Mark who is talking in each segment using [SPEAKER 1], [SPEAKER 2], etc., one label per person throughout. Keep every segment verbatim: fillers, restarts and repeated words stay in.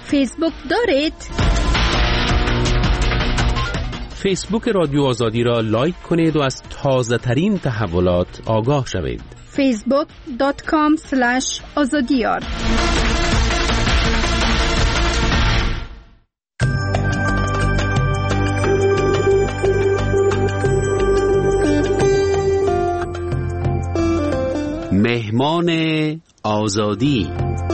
[SPEAKER 1] فیسبوک دارید؟
[SPEAKER 2] فیسبوک رادیو آزادی را لایک کنید و از تازه ترین تحولات آگاه شوید.
[SPEAKER 1] فیسبوک دات کام اسلش آزادیار.
[SPEAKER 2] مهمان آزادی.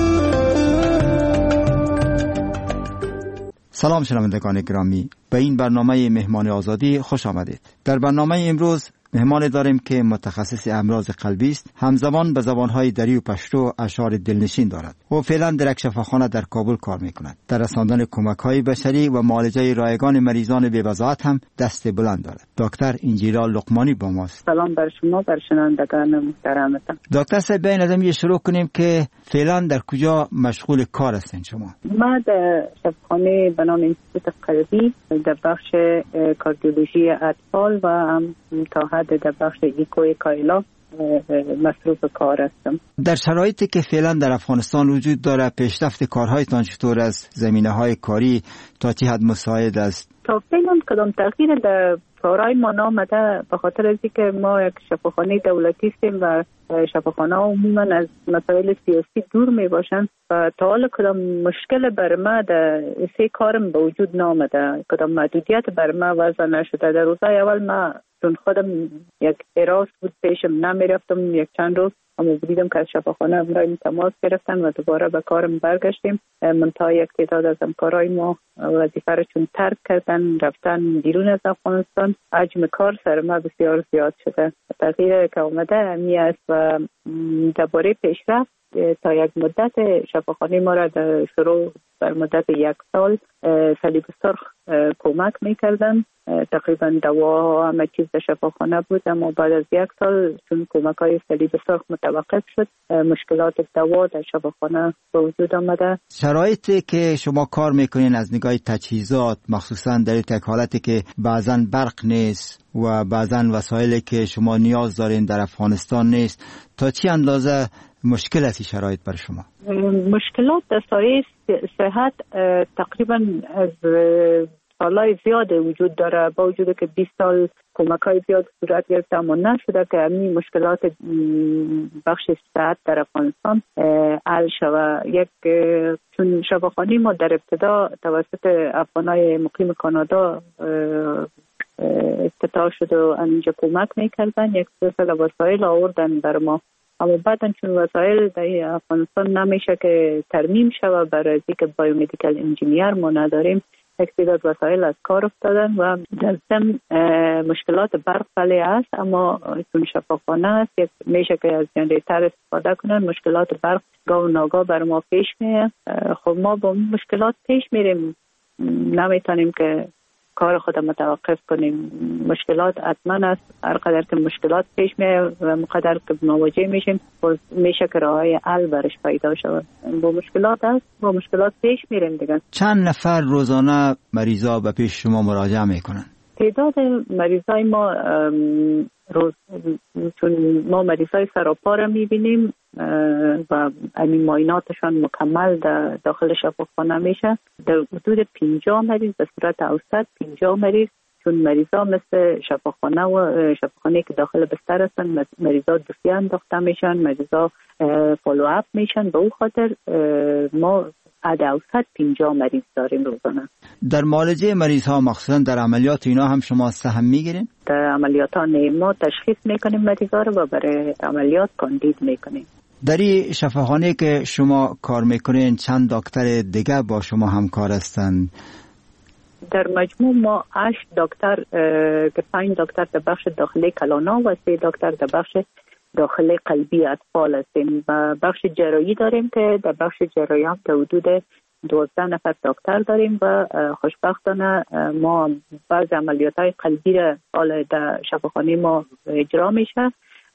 [SPEAKER 3] سلام شنوندگان گرامی، به این برنامه مهمان آزادی خوش آمدید. در برنامه امروز مهمان داریم که متخصص امراض قلبی است، همزمان به زبانهای دری و پشتو اشعار دلنشین دارد و فعلا در یک شفاخانه در کابل کار میکند. در رساندن کمک‌های بشری و معالجه رایگان مریضان بی‌وضاحت هم دست بلند دارد. دکتر انجیلا لقمانی با ماست.
[SPEAKER 4] سلام بر شما، بر شنوندگان محترمتان.
[SPEAKER 3] دکتر صاحب، بیاین از این شروع کنیم که فعلا در کجا مشغول کار هستین شما؟
[SPEAKER 4] ما در شفاخانه به نام انستیتوت قلبی در بخش کاردیولوژی اطفال و هم تا حد در بخش ایکو کایلا مصروف کار هستم.
[SPEAKER 3] در شرایطی که فعلا در افغانستان وجود داره، پیشرفت کارهایتان چطور است؟ زمینه‌های کاری تا چه حد مساعد است؟
[SPEAKER 4] تا فعلا کدام تغییر در کارهای ما نامده، به خاطر از اینکه ما یک شفاخانه دولتی هستیم و شفاخانه عموما از مسائل سیاسی دور می باشند و تا حالا کدام مشکل بر ما در سه کارم به وجود نامده، کدام محدودیت بر ما وضع نشده. در روزهای اول ما چون خودم یک اراس بود پیشم نمی رفتم یک چند روز، اما دیدم که از شفاخانه امرای تماس گرفتن و دوباره به کارم برگشتیم. منتها یک تعداد از همکارای ما وظیفه را چون ترک کردن رفتن بیرون از افغانستان، حجم کار سر ما بسیار زیاد شده. تغییر که اومده امی است و درباره پیشرفت تا یک مدت شفاخانه ما را در شروع بر مدت یک سال صلیب سرخ کمک میکردن. تقریبا دوا همه چیز در شفاخانه بود، اما بعد از یک سال چون کمک های صلیب سرخ متوقف شد، مشکلات دوا در شفاخانه به وجود آمده.
[SPEAKER 3] شرایطی که شما کار میکنین از نگاه تجهیزات، مخصوصا در یک حالتی که بعضا برق نیست و بعضا وسایلی که شما نیاز دارین در افغانستان نیست، تا چه اندازه مشکل است این شرایط بر شما؟
[SPEAKER 4] مشکلات در سایه صحت تقریبا از سالهای زیاد وجود داره، با وجودی که بیست سال کمک های زیاد صورت گرفته اما نشده که همین مشکلات بخش صحت در افغانستان حل شود. یک چون شفاخانه ما در ابتدا توسط افغانای مقیم کانادا افتتاح شد و اینجا کمک میکردن، یک سلسله وسایل آوردن بر ما، اما بعدا چون وسایل در افغانستان نمیشه که ترمیم شود برای اینکه بایومدیکال انجینیر ما نداریم، یک تعداد وسایل از کار افتادن و در ضمن مشکلات برق بله است، اما چون شفاخانه است یک میشه که از جنریتر استفاده کنن. مشکلات برق گاه و ناگاه بر ما پیش میه. خب ما با مشکلات پیش میریم، نمیتونیم که کار خود متوقف کنیم. مشکلات حتما است، هر قدر که مشکلات پیش میه و مقدر که مواجه میشیم میشه که راههای حل برش پیدا شود. با مشکلات است، با مشکلات پیش میریم دیگه.
[SPEAKER 3] چند نفر روزانه مریضا به پیش شما مراجعه میکنن؟
[SPEAKER 4] تعداد مریضای ما روز چون ما مریضای سراپا را میبینیم و همین معایناتشان مکمل در داخل شفاخانه میشه، در حدود پنجاه مریض به صورت اوسط، پنجاه مریض، چون مریضا مثل شفاخانه و شفاخانه که داخل بستر هستن، مریضا دوسیه انداخته میشن، مریضا فالو اپ میشن. به اون خاطر ما عد اوسط پنجاه مریض داریم روزانه.
[SPEAKER 3] در معالجه مریض ها مخصوصا در عملیات اینا هم شما سهم میگیرین؟
[SPEAKER 4] در عملیات ها نه، ما تشخیص میکنیم مریض ها رو و برای عملیات کاندید میکنیم.
[SPEAKER 3] در این شفاخانه که شما کار میکنین چند دکتر دیگه با شما همکار هستند؟
[SPEAKER 4] در مجموع ما هشت دکتر که پنج دکتر در بخش داخلی کلانا و سه دکتر در بخش داخل قلبی اطفال هستیم و بخش جراحی داریم که در بخش جراحی هم تا حدود دوازده نفر دکتر داریم و خوشبختانه ما بعض عملیات های قلبی را حالا در شفاخانه ما اجرا میشه،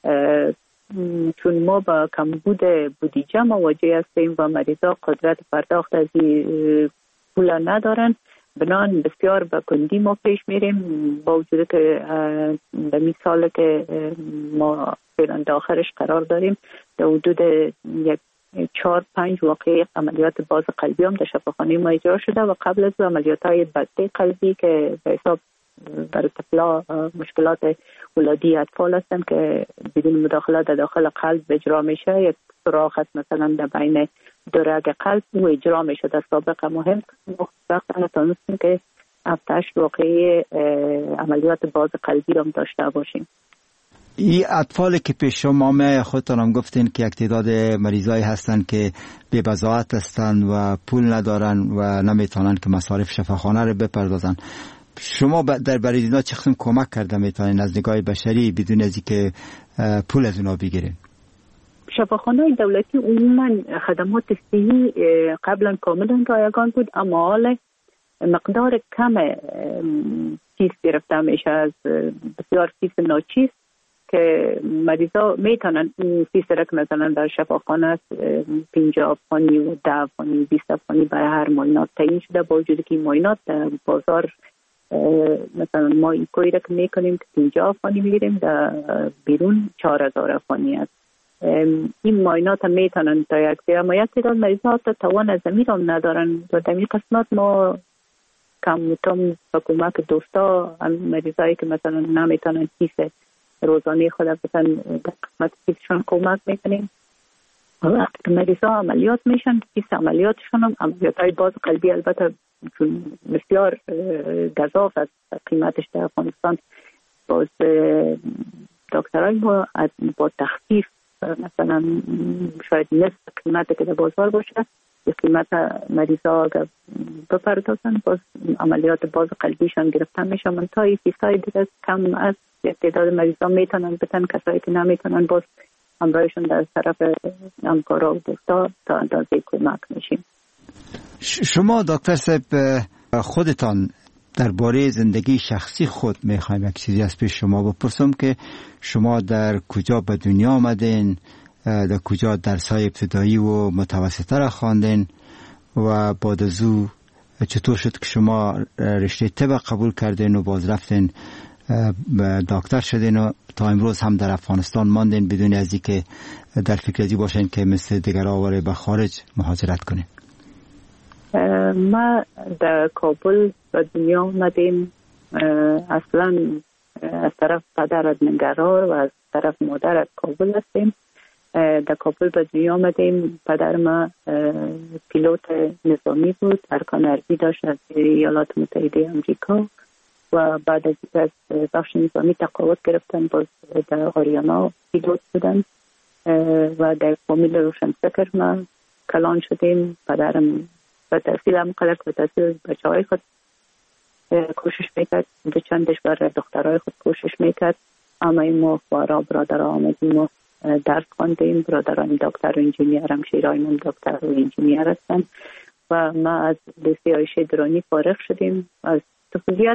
[SPEAKER 4] چون ما با کمبود بودجه مواجه هستیم و مریضا قدرت پرداخت از پول ندارن، بنان بسیار با کندی ما پیش میریم، با وجود که به مثال که ما فعلا داخلش قرار داریم در حدود یک چهار پنج واقعه عملیات باز قلبی هم در شفاخانه ما اجرا شده و قبل از عملیات های بسته قلبی که به حساب برای طفلا مشکلات ولادی اطفال هستند که بدون مداخله در داخل قلب اجرا میشه. یک سوراخ هست مثلا در بین دو رگ قلب و اجرا میشه. در سابقه مهم وقتا تونستیم که هفتش واقعه عملیات باز قلبی رو داشته باشیم.
[SPEAKER 3] این اطفالی که پیش شما می خودتان هم گفتین که یک تعداد مریضایی هستن که بی بضاعت هستن و پول ندارن و نمیتونن که مصارف شفاخانه رو بپردازن. شما در برای اینا چه قسم کمک کرده میتونین از نگاه بشری بدون از اینکه پول از اونا بگیرین؟
[SPEAKER 4] شفاخانه دولتی عموما خدمات صحی قبلا کاملا رایگان بود، اما حالا مقدار کم فیس گرفته میشه از بسیار فیس ناچیز که مریضا میتونن این فیس رک مثلا در شفاخانه پنجاه افغانی و ده افغانی بیست افغانی برای هر معاینات تعیین شده، با وجودی که این معاینات در بازار مثلا ما این کوی رک میکنیم که پنجاه افغانی میگیریم، در بیرون چهار هزار افغانی است. این معاینات هم میتونن تا یک سری، اما یک تعداد مریضا تا توان از زمین هم ندارن و در این قسمت ما کم کم با کمک دوستا مریضایی که مثلا نمیتونن فیس روزانه خود بسن در قسمت فیسشون کمک میکنیم. وقتی که مریضا عملیات میشن فیس عملیاتشون هم عملیات های باز قلبی البته چون بسیار گزاف است قیمتش در افغانستان، باز دکترای ما با تخفیف مثلا شاید نصف قیمت که در بازار باشه به قیمت مریضا اگر بپردازن باز عملیات باز قلبیشان گرفتن میشه. من تا این فیسای دیگه کم از تعداد مریضا میتونن بتن، کسایی که نمیتونن باز همراهشون در طرف همکارا و دوستا تا اندازه کمک میشیم.
[SPEAKER 3] شما دکتر صاحب خودتان درباره زندگی شخصی خود میخوایم یک چیزی از پیش شما بپرسم که شما در کجا به دنیا آمدین، در کجا درس‌های ابتدایی و متوسطه را خواندین و بعد از او چطور شد که شما رشته طب قبول کردین و باز رفتین دکتر شدین و تا امروز هم در افغانستان ماندین بدون از اینکه در فکر ازی باشین که مثل دیگرها واره به خارج مهاجرت کنین؟
[SPEAKER 4] ما در کابل به دنیا آمدیم. اصلا از طرف پدر از ننگرهار و از طرف مادر از کابل هستیم. در کابل به دنیا آمدیم. پدر ما پیلوت نظامی بود، ارکان ارضی داشت از ایالات متحده آمریکا و بعد از از بخش نظامی تقاعد گرفتن، باز در آریانا پیلوت بودن و در فامیل روشنفکر ما کلان شدیم. پدرم و تحصیل هم قدر که تحصیل بچه های خود کوشش میکرد، به چندش برای دخترهای خود کوشش میکرد، اما این ما بارا برادر آمدیم و درس خواندیم. برادران دکتر و انجینیر هم شیرایمون دکتر و انجینیر هستن و ما از لیسه عایشه درانی فارغ شدیم. از طفولیت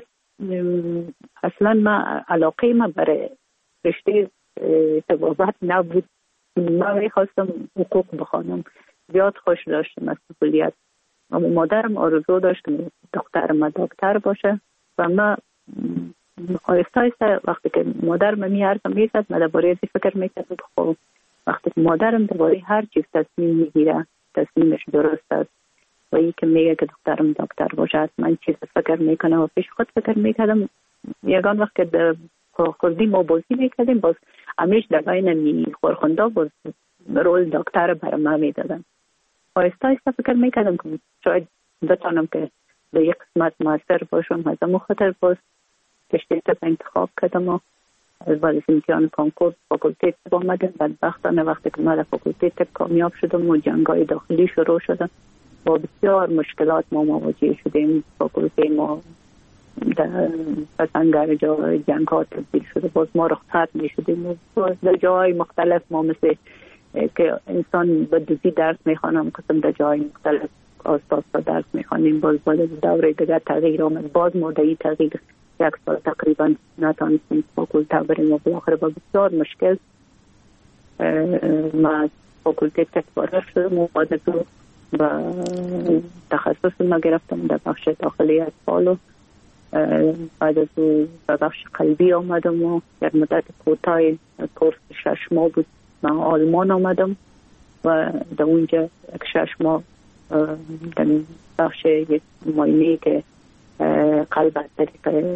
[SPEAKER 4] اصلا ما علاقه ما برای رشته طبابت نبود. ما میخواستم حقوق بخوانم، زیاد خوش داشتم از طفولیت. اما مادرم آرزو داشت که دختر ما دکتر باشه و ما آیسته آیسته وقتی که مادرم میارزم میزد من درباره ازی فکر میکردم. خب وقتی که مادرم درباره هر چیز تصمیم میگیره تصمیمش درست است و ای که میگه که دخترم دکتر باشه من چیز فکر میکنم و پیش خود فکر میکردم. یگان وقت که خوردیم ما بازی میکردیم باز همیش در بین می خورخونده باز رول دکتر برای ما میدادن. آیسته آیسته فکر میکردم که شاید بتانم که به یک قسمت ماستر باشم. از امو خاطر باز رشته طب انتخاب کردم و بعد از امتحان کنکور فاکولته طب آمدم. بدبختانه وقتی که من در فاکولته طب کامیاب شدم و جنگ‌های داخلی شروع شدم با بسیار مشکلات ما مواجه شدیم. فاکولته ما در پسنگر جای جنگ ها تبدیل شده، باز ما رخصت می شدیم و باز در جای مختلف ما مثل که انسان به دوزی درس می خوانم قسم در جای مختلف آساسا درس می خوانیم. باز باز دوره دیگر تغییر آمد، باز مدعی تغییر یک سال تقریبا نتانستیم فاکولته بریم و بالاخره با بسیار مشکل ما از فاکولته طب فارغ شدم و بعد از او و تخصص ما گرفتم در بخش داخلی اطفال و بعد از او به بخش قلبی آمدم و یک مدت کوتاه کورس شش ماه بود من آلمان آمدم و در اونجا یک شش ماه در بخش یک معاینه که قلب از طریق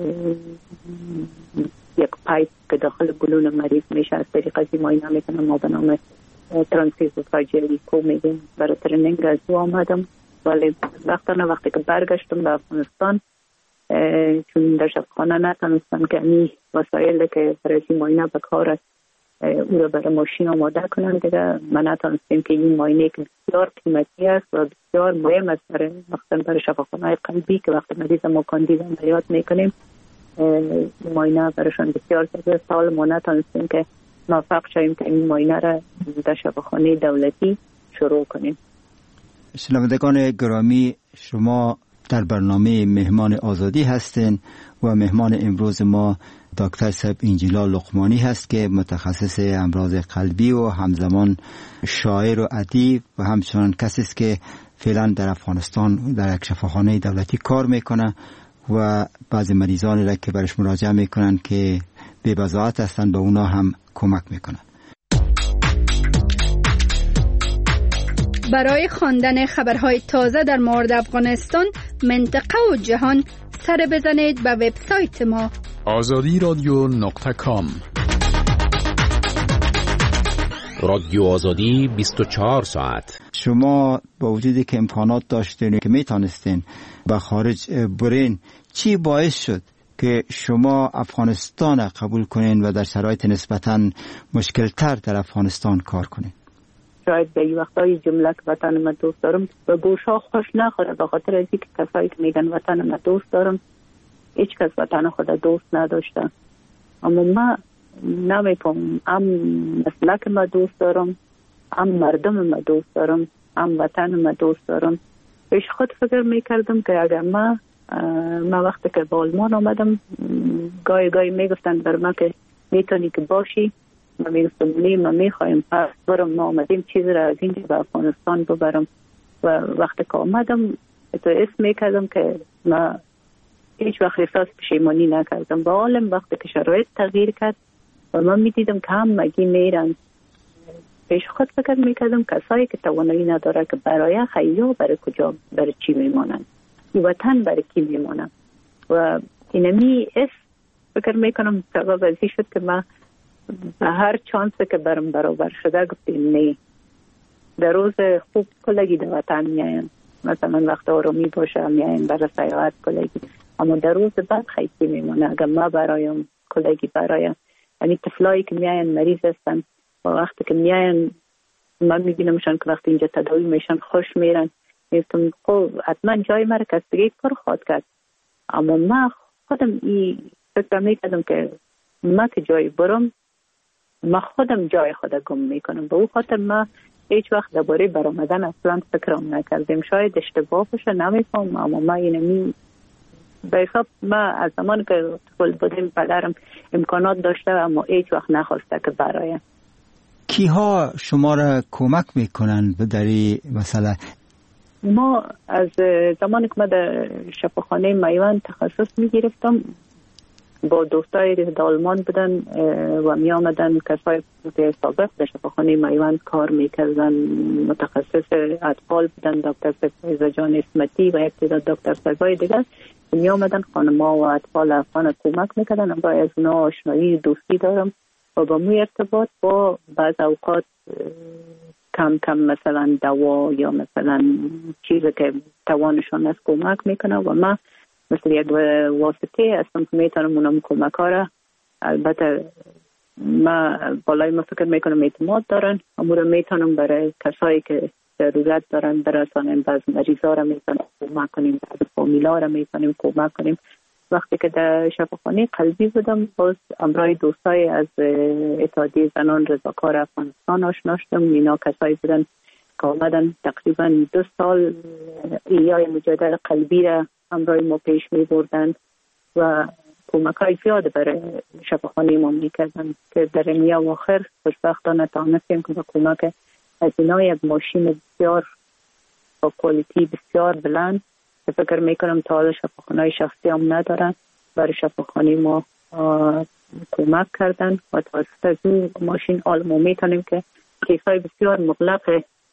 [SPEAKER 4] یک پایپ که داخل بلون مریض میشه از طریق از معاینه میکنم. ما به نام ترانسفیوژن کو میگیم. برای ترنینگ از او آمدم، ولی وقتا وقتی که برگشتم به افغانستان چون در شفاخانه نتونستم که این وسایل که برای معاینه به کار است او را برای ماشین آماده کنم دیگه. من نتونستیم که این معاینه که بسیار قیمتی است و بسیار مهم است برای مثلا برای شفاخانه قلبی که وقتی مریض ما کاندید عملیات میکنیم معاینه برایشان بسیار زیاده. سال ما نتونستیم که موفق شویم که این معاینه را در شفاخانه دولتی شروع کنیم.
[SPEAKER 3] شنوندگان گرامی، شما در برنامه مهمان آزادی هستین و مهمان امروز ما دکتر صاحب انجیلا لقمانی هست که متخصص امراض قلبی و همزمان شاعر و ادیب و همچنان کسی است که فعلا در افغانستان در یک شفاخانه دولتی کار میکنه و بعضی مریضانی را که برش مراجعه میکنن که بی بضاعت هستن به اونا هم کمک میکنن.
[SPEAKER 1] برای خواندن خبرهای تازه در مورد افغانستان، منطقه و جهان سر بزنید به وبسایت ما
[SPEAKER 5] آزادی رادیو نقطه کام.
[SPEAKER 2] رادیو آزادی بیست و چهار ساعت.
[SPEAKER 3] شما با وجودی که امکانات داشتین که میتونستین به خارج برین، چی باعث شد که شما افغانستان قبول کنین و در شرایط نسبتاً مشکل‌تر در افغانستان کار کنین؟
[SPEAKER 4] شاید به این وقتای جمله که وطن من دوست دارم به گوشا خوش نخوره، به خاطر از اینکه کسایی که میگن وطن من دوست دارم هیچ کس وطن خود دوست نداشته. اما من نمیفهم، هم مسلک من دوست دارم، هم مردم من دوست دارم، هم وطن من دوست دارم. پیش خود فکر میکردم که اگر من من وقتی که به آلمان آمدم گاهی گاهی میگفتن بر من که میتونی که باشی، من میگفتم نه، من میخوایم پس برم، ما آمدیم چیز را از اینجا به افغانستان ببرم. و وقتی که آمدم تو اسم میکردم که من هیچ وقت احساس پشیمانی نکردم. با عالم وقتی که شرایط تغییر کرد و من میدیدم که هم مگی میرن، پیش خود فکر میکردم کسایی که توانایی نداره که برای خیلی برای کجا برای چی میمانند، این وطن برای کی میمانند. و اینمی اس فکر میکنم سبب ازی شد که من به هر چانسی که برم برابر شده گفتیم نه. در روز خوب کلگی در وطن میایم، مثلا وقت آرامی باشه میایم برای سیاحت کلگی، اما در روز بعد خیلی میمونه. اگر ما برایم کلگی برایم، یعنی طفلایی که میاین مریض هستن و وقتی که میاین من میبینمشان که وقتی اینجا تداوی میشن خوش میرن، میگم خب حتما جای مرا کس دیگه پر خواهد کرد. اما من خودم این فکر میکردم که ما که جای برم ما خودم جای خود گم میکنم. به او خاطر ما هیچ وقت درباره برآمدن اصلا فکرم نکردیم. شاید اشتباه باشه نمیفهم، اما ما اینمی به حساب ما از زمان که طفل بودیم پدرم امکانات داشته اما هیچ وقت نخواسته که برایم.
[SPEAKER 3] کیها شما را کمک میکنن در این مسئله؟
[SPEAKER 4] ما از زمانی که ما در شفاخانه میوان تخصص میگرفتم با دوستایی در آلمان بودن و می آمدن کسای که سابق در شفاخانه میوان کار میکردن، متخصص اطفال بودن، دکتر سفیزه جان اسمتی و یک تعداد دکتر سگای دیگر می آمدن خانم‌ها و اطفال افغان کمک میکردن. با از اونا آشنایی دوستی دارم و با مو ارتباط با بعض اوقات کم کم مثلا دوا یا مثلا چیزی که توانشان از کمک میکنه و ما مثل یک واسطه هستم که میتونم اونم کمک ها را، البته ما بالای ما فکر میکنم اعتماد دارن، اما را میتونم برای کسایی که ضرورت دارن برسانیم. بعض مریضا را میتونم کمک کنیم، بعض فامیلا را میتونیم کمک کنیم. وقتی که در شفاخانه قلبی بودم باز امرای دوستای از اتحادیه زنان رضاکار افغانستان آشنا شدم. اینا کسایی بودن که آمدن تقریبا دو سال ایای مجادل قلبی را امرای ما پیش می بردن و کمک های زیاد برای شفاخانه ما می کردن که در نیا و آخر خوشبختانه تانستیم که با کمک از اینا یک ماشین بسیار با کوالیتی بسیار بلند که فکر می کنم تا حالا شفاخانه های شخصی هم ندارن برای شفاخانه ما کمک کردن و توسط از این ماشین حال ما می تانیم که کیسای بسیار مغلق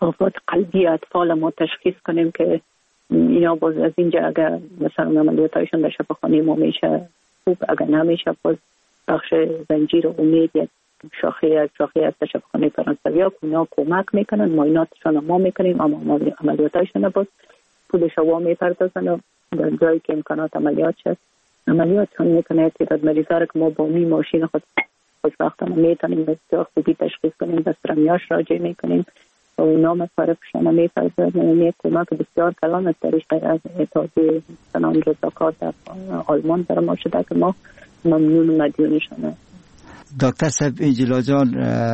[SPEAKER 4] آفات قلبی اطفال ما تشخیص کنیم که اینا باز از اینجا اگر مثلا عملیاتایشون در شفاخانه ما میشه خوب، اگر نمیشه باز بخش زنجیر امید یک شاخه از شاخه از شفاخانه فرانسوی ها اینا کمک میکنن، معایناتشون ما میکنیم، اما عملیاتایشون باز پول شوا میپردازن و در جایی که امکانات عملیات شد عملیاتشون میکنه. تعداد مریضا رو که ما با می ماشین خود خوشبختانه میتونیم بسیار خوبی تشخیص کنیم، بسترمیاش راجع میکنیم و اونا مصارفشون میپردازن. یعنی کمک بسیار کلان از طریق از اتحادیه زنان رضاکار در آلمان در ما شده که ما ممنون و مدیونشون.
[SPEAKER 3] دکتر صاحب انجیلا جان،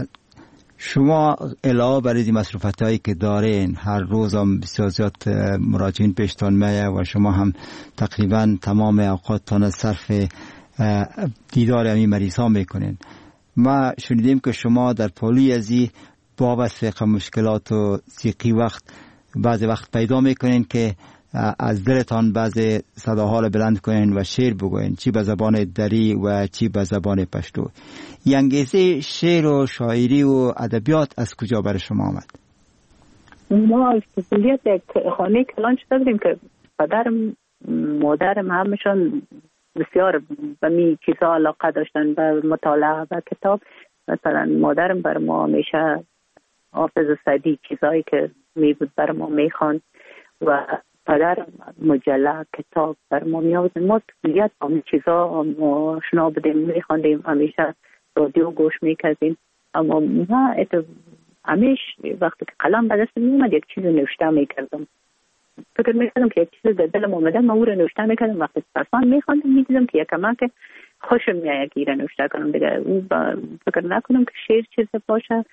[SPEAKER 3] شما علاوه بر این مصروفات هایی که دارین، هر روز هم بسیار زیاد مراجعین پیشتان میه و شما هم تقریبا تمام اوقاتتان صرف دیدار همین مریض ها میکنین. ما شنیدیم که شما در پالی ازی با وسیق مشکلات و سیقی وقت بعضی وقت پیدا میکنین که از دلتان بعضی صداها را بلند کنین و شعر بگوین، چی به زبان دری و چی به زبان پشتو. این انگیزه شعر و شاعری و ادبیات از کجا برای شما آمد؟
[SPEAKER 4] ما از کلیت یک خانه کلان شده بودیم که پدرم مادرم همشون بسیار به می چیزا علاقه داشتن، به مطالعه و کتاب. مثلا مادرم بر ما همیشه حافظ سعدی چیزایی که می بود بر ما می خواند و پدرم مجله کتاب بر ما می آورد. ما کلیت همین چیزا آشنا بودیم، می خواندیم، همیشه رادیو گوش می کردیم. اما ما همیش وقتی که قلم به دست می اومد یک چیز نوشته می کردم. فکر می کردم که یک چیز در دلم اومده، من او رو نوشته می کردم. وقتی پسان می خواندم می دیدم که یک کمک خوشم میاد که ایره نوشته کنم دیگه. او فکر نکنم که شعر چیز باشه،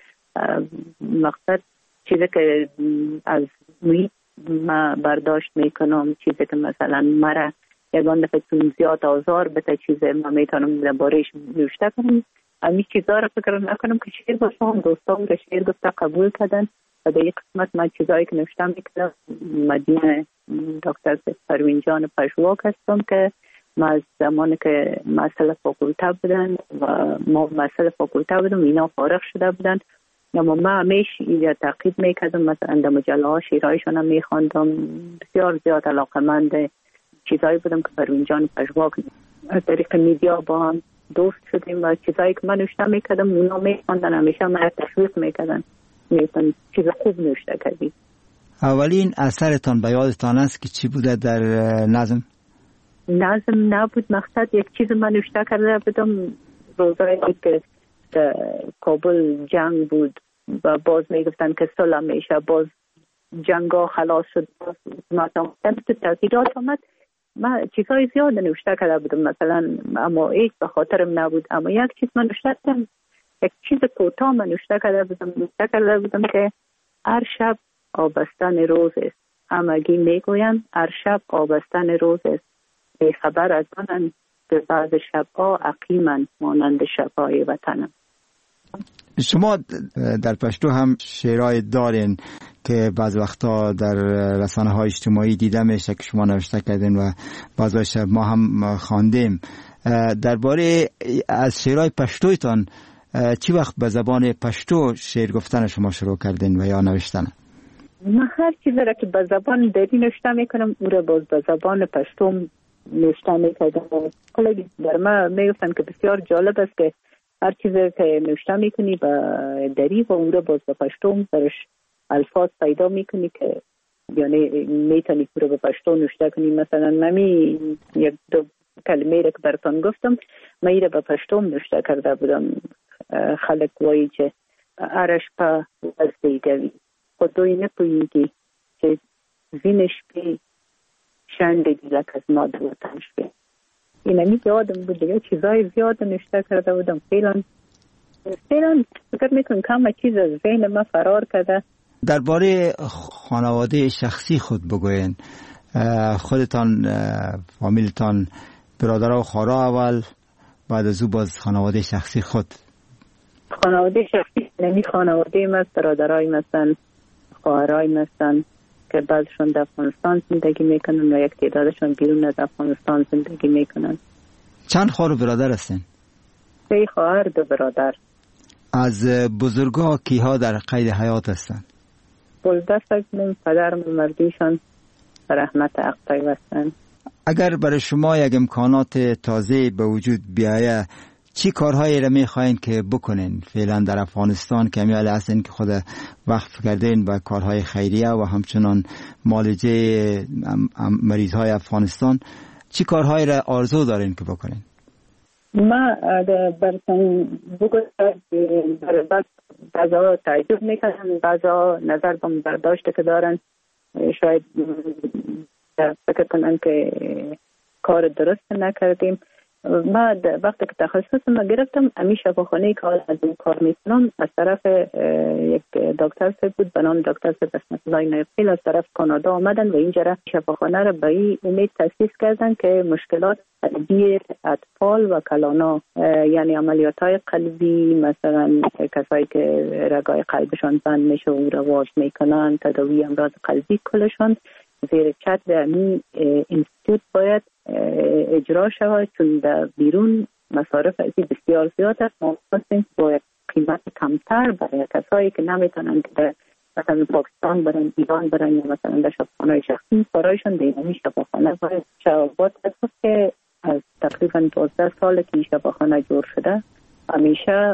[SPEAKER 4] مقصد چیزی که از محیط ما برداشت میکنم، چیزی که مثلا مرا یگان دفعه چون زیاد آزار بده چیزی ما میتونم درباره‌اش نوشته کنم. همین چیزا رو فکر نکنم که شعر باشه. هم دوستان که شعر گفته قبول کردن و در یک قسمت من چیزایی که نوشته میکردم مدینه دکتر پروین جان پژواک هستم که ما از زمانی که مسئله فاکولته بودن و ما مسئله فاکولته بودم اینا فارغ شده بودن، اما ما همیش یا تعقیب میکردم، مثلا در مجله ها شعرهایشون هم میخواندم. بسیار زیاد علاقمند چیزایی بودم که پروین جان پژواک از طریق میدیا با هم دوست شدیم و چیزایی که من نوشته میکردم اونا میخواندن، همیشه من تشویق میکردن، میگفتن چیز خوب نوشته کردی.
[SPEAKER 3] اولین اثرتان به یادتان است که چی بوده در نظم؟
[SPEAKER 4] نظم نبود، مقصد یک چیز من نوشته کرده بودم روزایی که کابل جنگ بود و باز میگفتن که صلح میشه، باز جنگ ها خلاص شد، باز حکومت تو تغییرات آمد. من چیزهای زیاد نوشته کرده بودم مثلا، اما هیچ به خاطرم نبود. اما یک چیز من نوشته کردم، یک چیز کوتاه من نوشته کرده بودم نوشته کرده بودم که هر شب آبستن روز است، همگی میگویند هر شب آبستن روز است، بی خبر از آنند به بعض شبها عقیمند مانند شبهای وطنم.
[SPEAKER 3] شما در پشتو هم شعرهای دارین که بعض وقتا در رسانه های اجتماعی دیده میشه که شما نوشته کردین و بعضیش ما هم خواندیم. درباره از شعرهای پشتویتان چی وقت به زبان پشتو شعر گفتن شما شروع کردین و یا نوشتن؟
[SPEAKER 4] من هر چیزی را که به زبان دری نوشته میکنم او را باز به زبان پشتو نوشته میکردم. کلی در ما میگفتن که بسیار جالب است که هر چیزی که نوشته میکنی به دری و اون را باز به پشتو برش الفاظ پیدا میکنی که یعنی میتونی او را به پشتو نوشته کنی. مثلا نمی یک دو کلمه را که براتون گفتم من ای را به پشتو نوشته کرده بودم. خلق وایی که ارش پا از دیگوی خودوی نپوییگی که زینش بی شنده دیلک از ما دوتنش بی. این همی یادم بود دیگه، چیزای زیاد نشته کرده بودم. فیلان فیلان فکر میکنم کم چیز از ذهن ما فرار کرده.
[SPEAKER 3] درباره خانواده شخصی خود بگوین. خودتان، فامیلتان، برادر و خواهرها اول، بعد از او باز خانواده شخصی خود.
[SPEAKER 4] خانواده شخصی نمی خانواده ما برادرای مثلا خواهرای مثلا که بعضشون در افغانستان زندگی میکنن و یک تعدادشون بیرون از افغانستان زندگی میکنن.
[SPEAKER 3] چند خواهر و برادر هستین؟
[SPEAKER 4] سه خواهر دو برادر.
[SPEAKER 3] از بزرگا کیها در قید حیات هستن؟
[SPEAKER 4] بلدست کنیم پدرم مردیشان به رحمت حق پیوستن.
[SPEAKER 3] اگر برای شما یک امکانات تازه به وجود بیایه چی کارهایی را میخواین که بکنین فعلا در افغانستان که امیال هستین که خود وقف کردین به کارهای خیریه و همچنان معالجه مریض های افغانستان، چی کارهایی را آرزو دارین که بکنین؟
[SPEAKER 4] ما برسن بگوید بعضا تعجب میکنن، بعضا نظر بم برداشت که دارن، شاید فکر کنن که کار درست نکردیم. ما وقتی که تخصص ما گرفتم امی شفاخانه که از این کار میکنم از طرف یک دکتر سه بود به نام دکتر سه بسمت الله نایقیل از طرف کانادا آمدن و اینجا شفاخانه را به این امید تاسیس کردن که مشکلات قلبی اطفال و کلانا، یعنی عملیات های قلبی، مثلا کسایی که رگای قلبشان بند میشه و رواج میکنن، تداوی امراض قلبی کلشان زیر چتر امی اینستیتوت باید اجرا شود، چون در بیرون مصارف ازی بسیار زیاد است. ما خواستیم با قیمت کمتر برای کسایی که نمیتونن که در مثلا پاکستان برن، ایران برن یا مثلا در شفاخانه شخصی برایشان دیگرمی شفاخانه باید شبابات هست که از تقریبا دوازده سال که این شفاخانه جور شده همیشه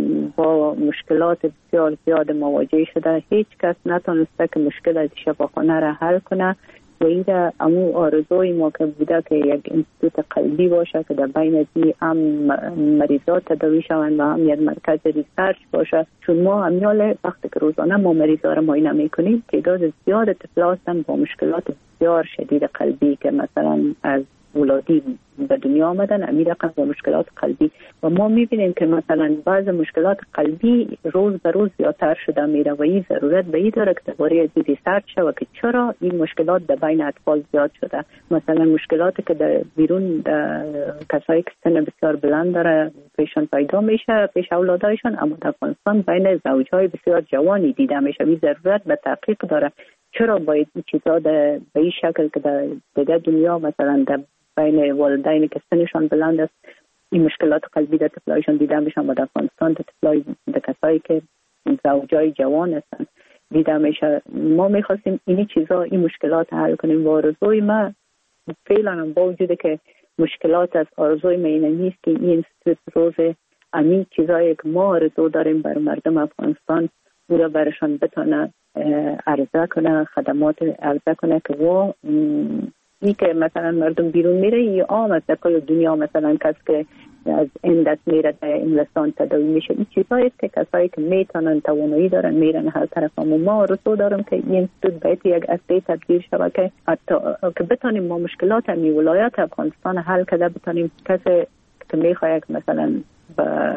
[SPEAKER 4] با مشکلات بسیار زیاد مواجه شده. هیچ کس نتونسته که مشکل از شفاخانه را حل کنه و این را امو آرزوی ما که بوده که یک انستیتوت قلبی باشه که در بین دی هم مریضات تداوی شوند و هم یک مرکز ریسرچ باشه، چون ما امیال وقتی که روزانه ما مریضا را معاینه میکنیم تعداد زیاد طفلا هستند با مشکلات بسیار شدید قلبی که مثلا از ولادی به دنیا آمدن، امی رقم با مشکلات قلبی و ما میبینیم که مثلا بعض مشکلات قلبی روز به روز زیادتر شده میره و این ضرورت به این داره که درباره از ریسرچ شود که چرا این مشکلات در بین اطفال زیاد شده. مثلا مشکلاتی که در بیرون کسایی که سن بسیار بلند داره پیشان پیدا میشه پیش اولادایشان، اما در افغانستان بین زوجهای بسیار جوانی دیده میشه. این ضرورت به تحقیق داره چرا باید این چیزا به این شکل که در دیگه دنیا مثلا در بین والدینی که سنشان بلند است این مشکلات قلبی در طفلایشان دیده میشن و در افغانستان در طفلای در کسایی که زوجای جوان هستن دیده میشه. ما میخواستیم اینی چیزا این مشکلات حل کنیم و آرزوی ما فعلا با وجود که مشکلات از آرزوی ما اینه نیست که این انستیتوت روز امی چیزایی که ما آرزو داریم بر مردم افغانستان او را برشان بتانه عرضه کنه، خدمات عرضه کنه که و این که مثلا مردم بیرون میره یا عام است در کل دنیا، مثلا کس که از این دست میره در انگلستان تداوی میشه، این چیزایی که کسایی که میتونن توانایی دارن میرن هر طرف. اما ما رسو دارم که این انستیتوت باید یک اصلی تبدیل شود که حتی که بتانیم ما مشکلات همی ولایت افغانستان حل کرده، بتانیم کسی که میخواد مثلا به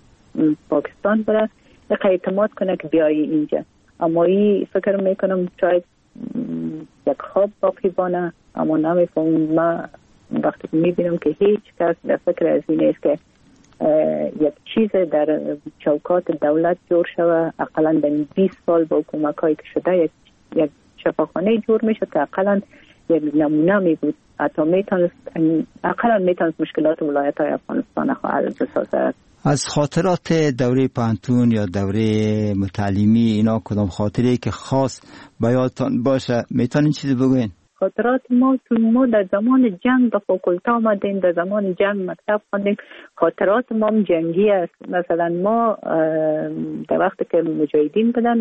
[SPEAKER 4] پاکستان بره اعتماد کنه که بیایی اینجا. اما این فکر میکنم شاید یک خواب باقی بانه، اما نمیفهم. ما وقتی میبینم که هیچ کس در فکر از این است که یک چیز در چوکات دولت جور شوه، اقلا در بیست سال با حکومت هایی که شده یک, یک شفاخانه جور میشه که اقلا یک نمونه می بود، حتی میتونست اقلا میتونست مشکلات ولایت های افغانستان حل بسازه.
[SPEAKER 3] از خاطرات دوره پانتون یا دوره متعلیمی اینا کدام خاطره که خاص بیاتان باشه میتونین چیزی بگوین؟
[SPEAKER 4] خاطرات ما چون ما در زمان جنگ به فاکولته آمدیم، در زمان جنگ مکتب خوندیم، خاطرات ما جنگی است. مثلا ما در وقتی که مجاهدین بودن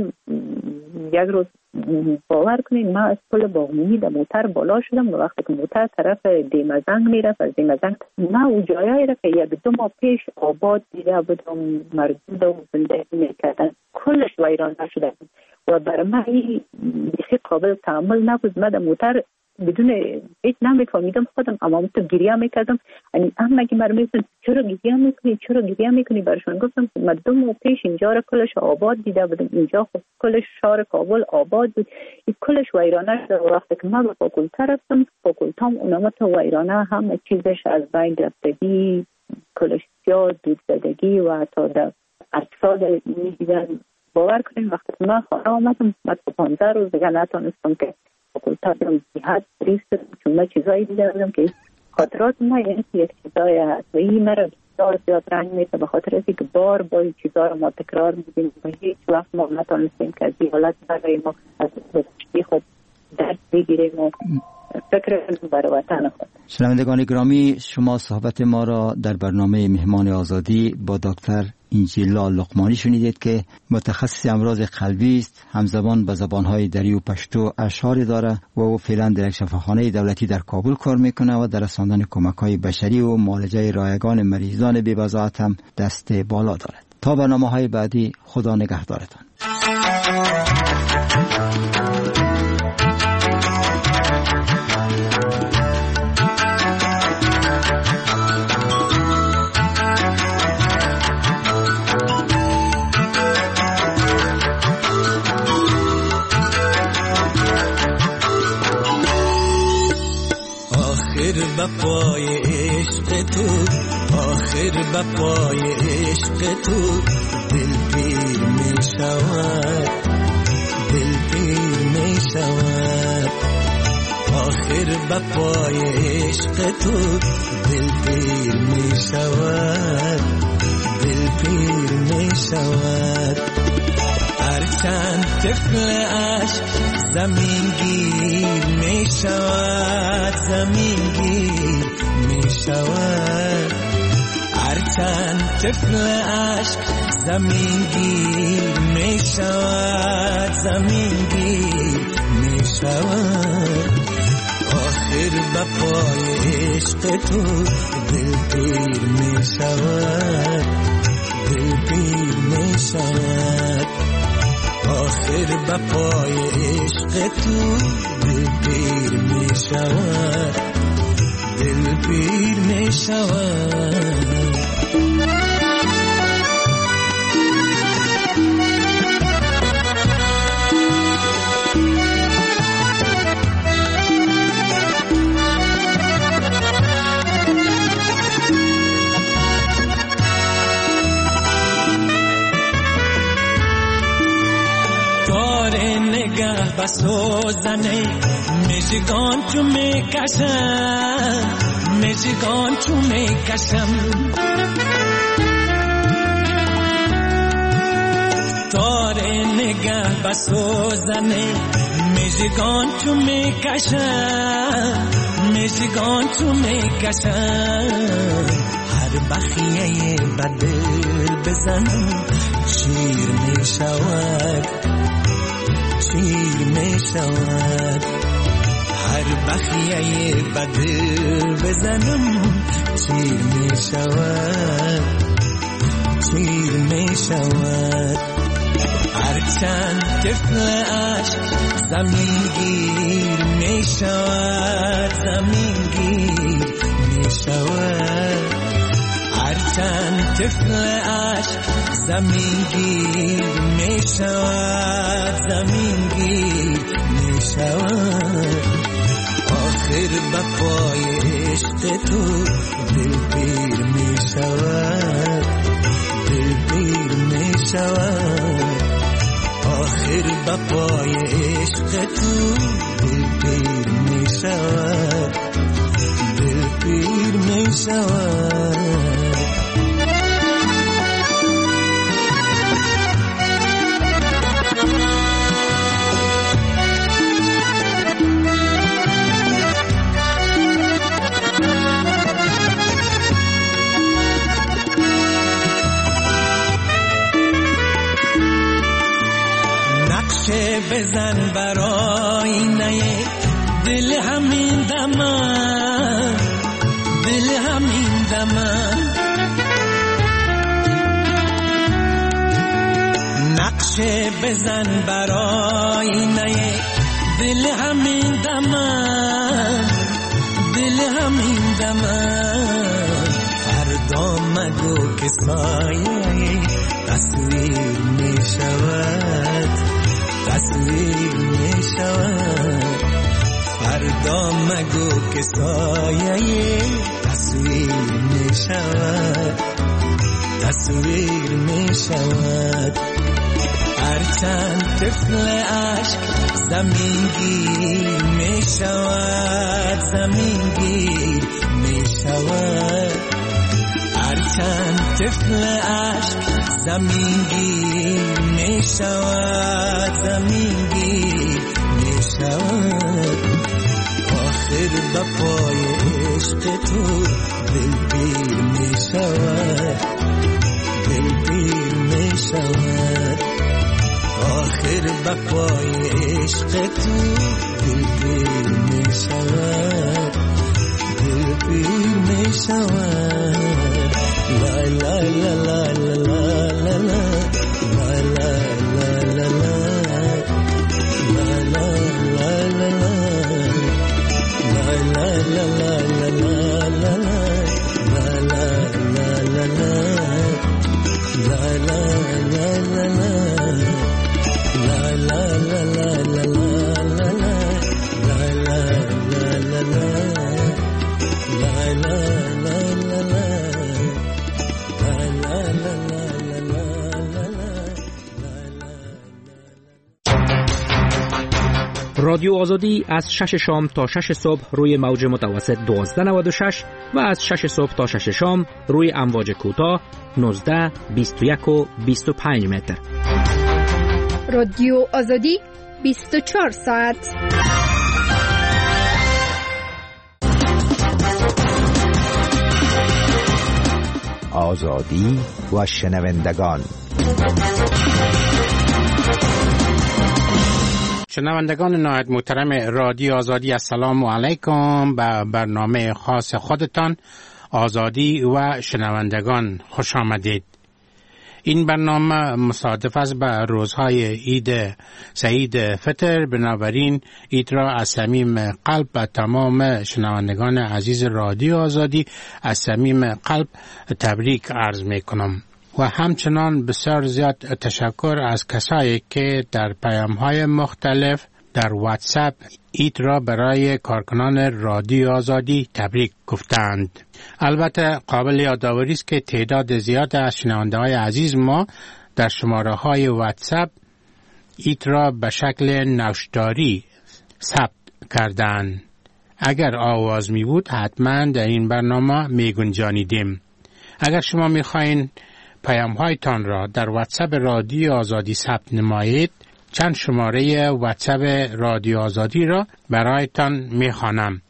[SPEAKER 4] یک روز باور کنین ما از پل باغمونی در موتر بالا شدم و وقتی که موتر طرف دیمزنگ میرفت از دیمزنگ ما او جایایی را که یک دو ماه پیش آباد دیده بودم مردود و زندگی میکردن کلش ویران شده بود و برای من این بخی قابل تعامل نبود. من در موتر بدون هیچ نمیفهمیدم خودم، اما تو گریه میکردم. یعنی اما اگه مرا میگفتن چرا گریه میکنی چرا گریه میکنی برشون گفتم من دو ماه پیش اینجا را کلش آباد دیده بودم، اینجا خب کلش شهر کابل آباد بود، این کلش ویرانه شده. وقتی که من به فاکولته رفتم فاکولتام اونمت ویرانه همه چیزش از بین رفتگی، کلش سیاه دود زدگی و حتی در اجساد میدیدن. باور کنیم وقتی که من خانه آمدم من تو پانزده روز دیگه نتونستم که فاکولته برم جهت ریست، چون من چیزایی دیده بودم که خاطرات ما یعنی یک چیزایی هست و این مرا بسیار زیاد رنج میده، به خاطر از اینکه بار بار این چیزا رو ما تکرار می‌کنیم و هیچ وقت ما نتونستیم که از این حالت برای ما از گذشته خود درس بگیریم و فکر برای وطن خود.
[SPEAKER 3] شنوندگان گرامی، شما صحبت ما را در برنامه مهمان آزادی با دکتر انجیلا لقمانی شنیدید که متخصص امراض قلبی است، همزمان به زبانهای دری و پشتو اشعار داره و او فعلا در یک شفاخانه دولتی در کابل کار میکنه و در رساندن کمک‌های بشری و معالجه رایگان مریضان بی‌وضاحت هم دست بالا دارد. تا برنامه‌های بعدی، خدا نگهدارتان.
[SPEAKER 6] بپای عشق تو، آخر بپای عشق تو دل پیر می شود، دل پیر می شود. آخر بپای عشق تو دل پیر می شود، دل پیر می شود. هرچند طفل عشق زمین گیر می شود، زمین گیر می شود. هرچند طفل عشق زمین گیر می شود، زمین گیر می شود. آخر بپای عشق تو دل پیر می شود، دل پیر می شود. آخر بپای عشق تو دل پیر می شود، دل پیر می شود. بسوزنه مژگان تو میکشم، مژگان تو میکشم. تار نگه بسوزنه مژگان تو میکشم، مژگان تو میکشم. هر بخیه بدل بزنم شیر میشود، شیر می شود. هر بخیه بدل بزنم شیر می شود، شیر می شود. هرچند طفل عشق زمین گیر می شود، زمین گیر می شود. هرچند طفل عشق زمین گیر می شود، زمین گیر می شود. آخر بپای عشق تو دل پیر می شود، دل پیر می شود. آخر بپای عشق تو دل پیر می شود، دل پیر می شود. بزن برای نه دل همین دمن، دل همین دمن. نقشه بزن برای نه دل همین دمن، دل همین دمن. فردا مگو که سایه تصویر می شود، تصویر می شود. فردا مگو که سایه تصویر می شود، تصویر می شود. هرچند طفل عشق زمین گیر می شود، زمین گیر می شود، هرچند طفل عشق زمین گیر می شود، زمین گیر می شود. آخر با پای عشق تو دل پیر می شود، دل پیر می شود. آخر با پای عشق تو دل پیر می شود، دل پیر می شود. لا لا لا لا لا لا لا لا لا لا
[SPEAKER 7] رادیو آزادی از شش شام تا شش صبح روی موج متوسط دوازده نود و شش و از شش صبح تا شش شام روی امواج کوتاه نوزده، بیست و یک و بیست و پنج متر.
[SPEAKER 1] رادیو آزادی بیست و چهار ساعت.
[SPEAKER 8] آزادی و شنوندگان.
[SPEAKER 9] شنوندگان نهایت محترم رادیو آزادی، السلام علیکم. به برنامه خاص خودتان آزادی و شنوندگان خوش آمدید. این برنامه مصادف است به روزهای عید سعید فطر، بنابراین عید را از صمیم قلب به تمام شنوندگان عزیز رادیو آزادی از صمیم قلب تبریک عرض می کنم و همچنان بسیار زیاد تشکر از کسایی که در پیام‌های مختلف در واتساپ عید را برای کارکنان رادیو آزادی تبریک گفتند. البته قابل یادآوری است که تعداد زیاد از شنونده‌های عزیز ما در شماره‌های واتساپ عید را به شکل نوشتاری ثبت کردند. اگر آواز می بود حتما در این برنامه می گنجانیدیم. اگر شما می خواین پیام هایتان را در واتساپ رادیو آزادی ثبت نمایید، چند شماره واتساپ رادیو آزادی را برایتان می خوانم.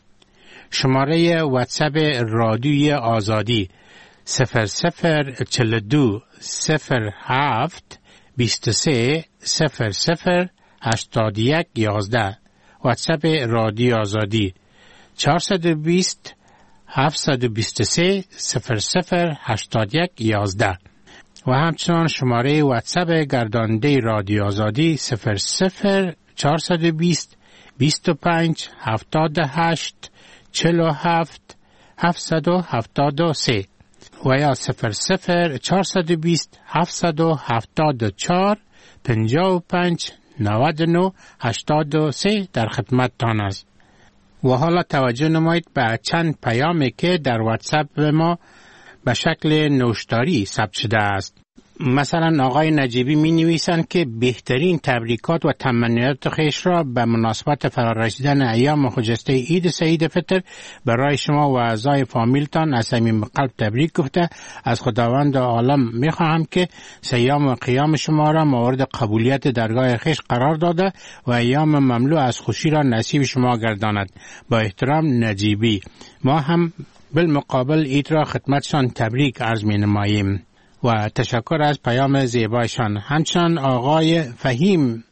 [SPEAKER 9] شماره واتساپ رادیو آزادی صفر صفر چهل و دو صفر هفت بیست و سه صفر صفر هشتاد و یک یازده. واتساپ رادیو آزادی چهارصد و بیست هفتصد و بیست و سه صفر صفر هشتاد و یک یازده. و همچنان شماره واتساپ گرداننده رادیو آزادی صفر صفر چهارصد و بیست بیست و پنج هفتاد و هشت چهل و هفت هفتصد و هفتاد و سه و یا صفر صفر چهارصد و بیست هفتصد و هفتاد و چهار پنجاه و پنج نود و نه هشتاد و سه در خدمتتان است. و حالا توجه نمایید به چند پیامی که در واتساپ ما به شکل نوشتاری ثبت شده است. مثلا آقای نجیبی می نویسند که بهترین تبریکات و تمنیات خویش را به مناسبت فرارسیدن ایام خجسته عید سعید فطر برای شما و اعضای فامیلتان از صمیم قلب تبریک گفته از خداوند عالم می خواهم که سیام و قیام شما را مورد قبولیت درگاه خویش قرار داده و ایام مملو از خوشی را نصیب شما گرداند. با احترام نجیبی. ما هم بالمقابل عید را خدمتشان تبریک عرض می نماییم و تشکر از پیام زیبایشان. همچنان آقای فهیم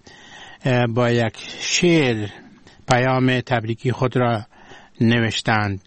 [SPEAKER 9] با یک شعر پیام تبریکی خود را نوشتند.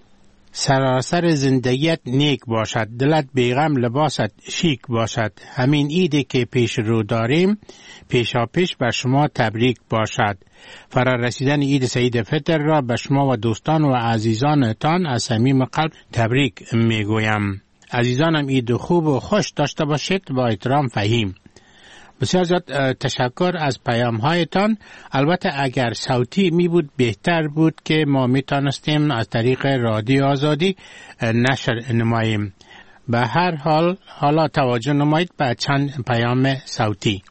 [SPEAKER 9] سراسر زندگیت نیک باشد، دلت بیغم لباست شیک باشد. همین عیدی که پیش رو داریم پیشا پیش بر شما تبریک باشد. فرا رسیدن عید سعید فطر را به شما و دوستان و عزیزانتان از صمیم قلب تبریک میگویم. عزیزانم عید خوب و خوش داشته باشید. با احترام فهیم. بسیار زیاد تشکر از پیام هایتان. البته اگر صوتی می بود بهتر بود که ما می تانستیم از طریق رادیو آزادی نشر نماییم. به هر حال حالا توجه نمایید به چند پیام صوتی.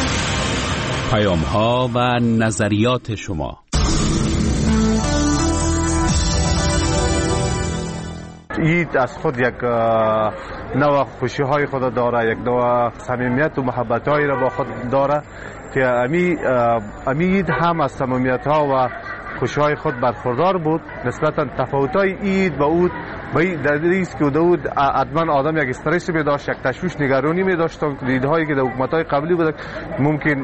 [SPEAKER 2] پیام ها و نظریات شما.
[SPEAKER 10] عید از خود یک نوع خوشی های خود داره، یک نوع صمیمیت و محبت های را با خود داره که امی امی عید هم از صمیمیت ها و خوشی های خود برخوردار بود. نسبتا تفاوت های عید با اود بایی در ریس که داود حتما آدم یک استرس می داشت، یک تشویش نگرانی می داشت. دیدهایی که در حکومت های قبلی بود ممکن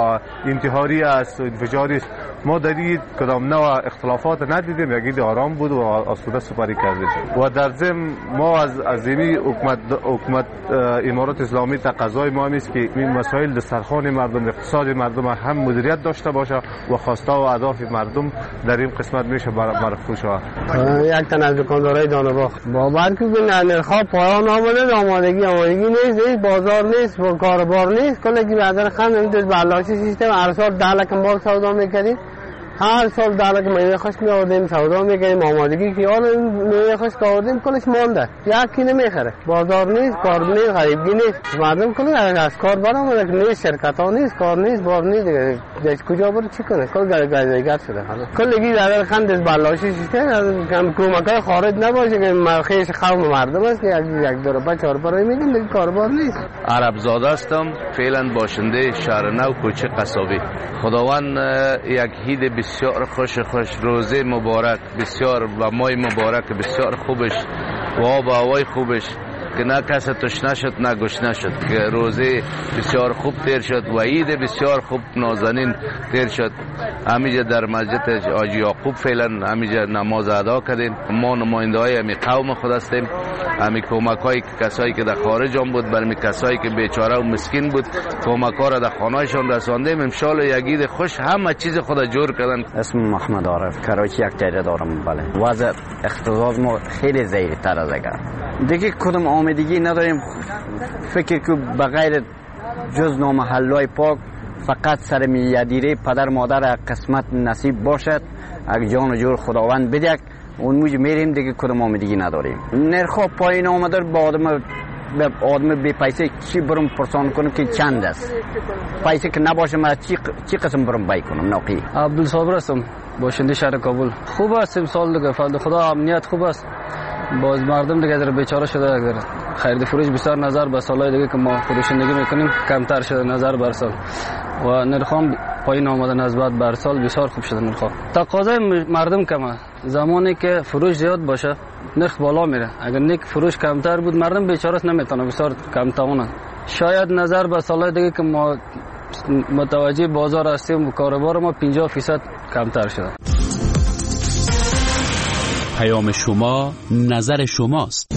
[SPEAKER 10] انتحاری است، انفجاری است. ما در عید کدام نوع اختلافات ندیدیم، یک عید آرام بود و آسوده سپری کردیم. و در ضمن ما از عظیمی حکومت حکومت امارات اسلامی تقاضای ما است که این مسائل دسترخوان مردم، اقتصاد مردم هم مدیریت داشته باشه و خواسته و اهداف مردم در این قسمت میشه مرفوع شود.
[SPEAKER 11] یک تن از دکاندارای دانه‌باغ باور کنید نرخ‌ها پایان آمده، آمادگی آمادگی نیست، بازار نیست و کاربار نیست. کلی که بعد خند در بلاش سیستم هر سال ده لک مال سودا می‌کردیم، هر سال ده لک میوه خشک می‌آوردیم سودا می‌کردیم، آمادگی که حالا میوه خشک آوردیم کلش مانده، یکی نمیخره، بازار نیست، کار نیست، غریبی نیست، مردم کلی از کار برآمده نیست، شرکت‌ها نیست، کار نیست، بار نیست دیگه، دیگه کجا برو چی کنه؟ کل گایگایگات شده حالا. کلی که در خند از بلاش سیستم کم کمک‌های خارج نباشه که مرخیش قوم مردم است که یک دو روپا چهار روپا میگن دیگه کاربار نیست.
[SPEAKER 12] عرب زاده هستم، فعلا باشنده شهر نو کوچه قصابی. خداوند یک عید بسیار خوش خوش روزه مبارک بسیار و ماه مبارک بسیار خوبش و آب و هوای خوبش که نه کس تشنه شد نه گشنه شد، که روزه بسیار خوب تیر شد و عید بسیار خوب نازنین تیر شد. همیشه در مسجد حاجی یعقوب فعلا همیشه نماز ادا کردیم. ما نماینده های همی قوم خود هستیم. همی کمک های کسایی که در خارج هم بود برمی کسایی که بیچاره و مسکین بود کمک ها را در خانهشان رساندیم. امشال یک عید خوش همه چیز خود جور کردن.
[SPEAKER 13] اسم محمد عارف، کراچی یک تیره دارم. بله وضع اقتصاد ما خیلی ضعیف تر از اگر دیگه کدوم آمدگی نداریم. فکر که بغیر جز نامحلای پاک فقط سر میادیره پدر مادر قسمت نصیب باشد، اگه جان و جور خداوند بدهد اون موج میریم دیگه کدوم آمدگی نداریم. نرخ پایین آمده با آدم به آدم بی پیسه چی برم پرسان کنم که چند است، پیسه که نباشه من چی چی قسم برم بای کنم. ناقی
[SPEAKER 14] عبدالصابر هستم، باشنده شهر کابل. خوب است امسال دیگه فضل خدا امنیت خوب است، باز مردم دیگه در بیچاره شده، اگر خرید فروش بسیار نظر به سالهای دیگه که ما فروشندگی میکنیم کمتر شده نظر بر سال و نرخام پایین آمده نسبت بر سال بسیار خوب شده. نرخ تقاضای مردم کمه، زمانی که فروش زیاد باشه نرخ بالا میره، اگر نیک فروش کمتر بود مردم بیچاره نمیتونه بسیار کم توانه. شاید نظر به سالهای دیگه که ما متوجه بازار هستیم و کاروبار ما پنجاه فیصد کمتر شده.
[SPEAKER 2] پیام شما نظر شماست.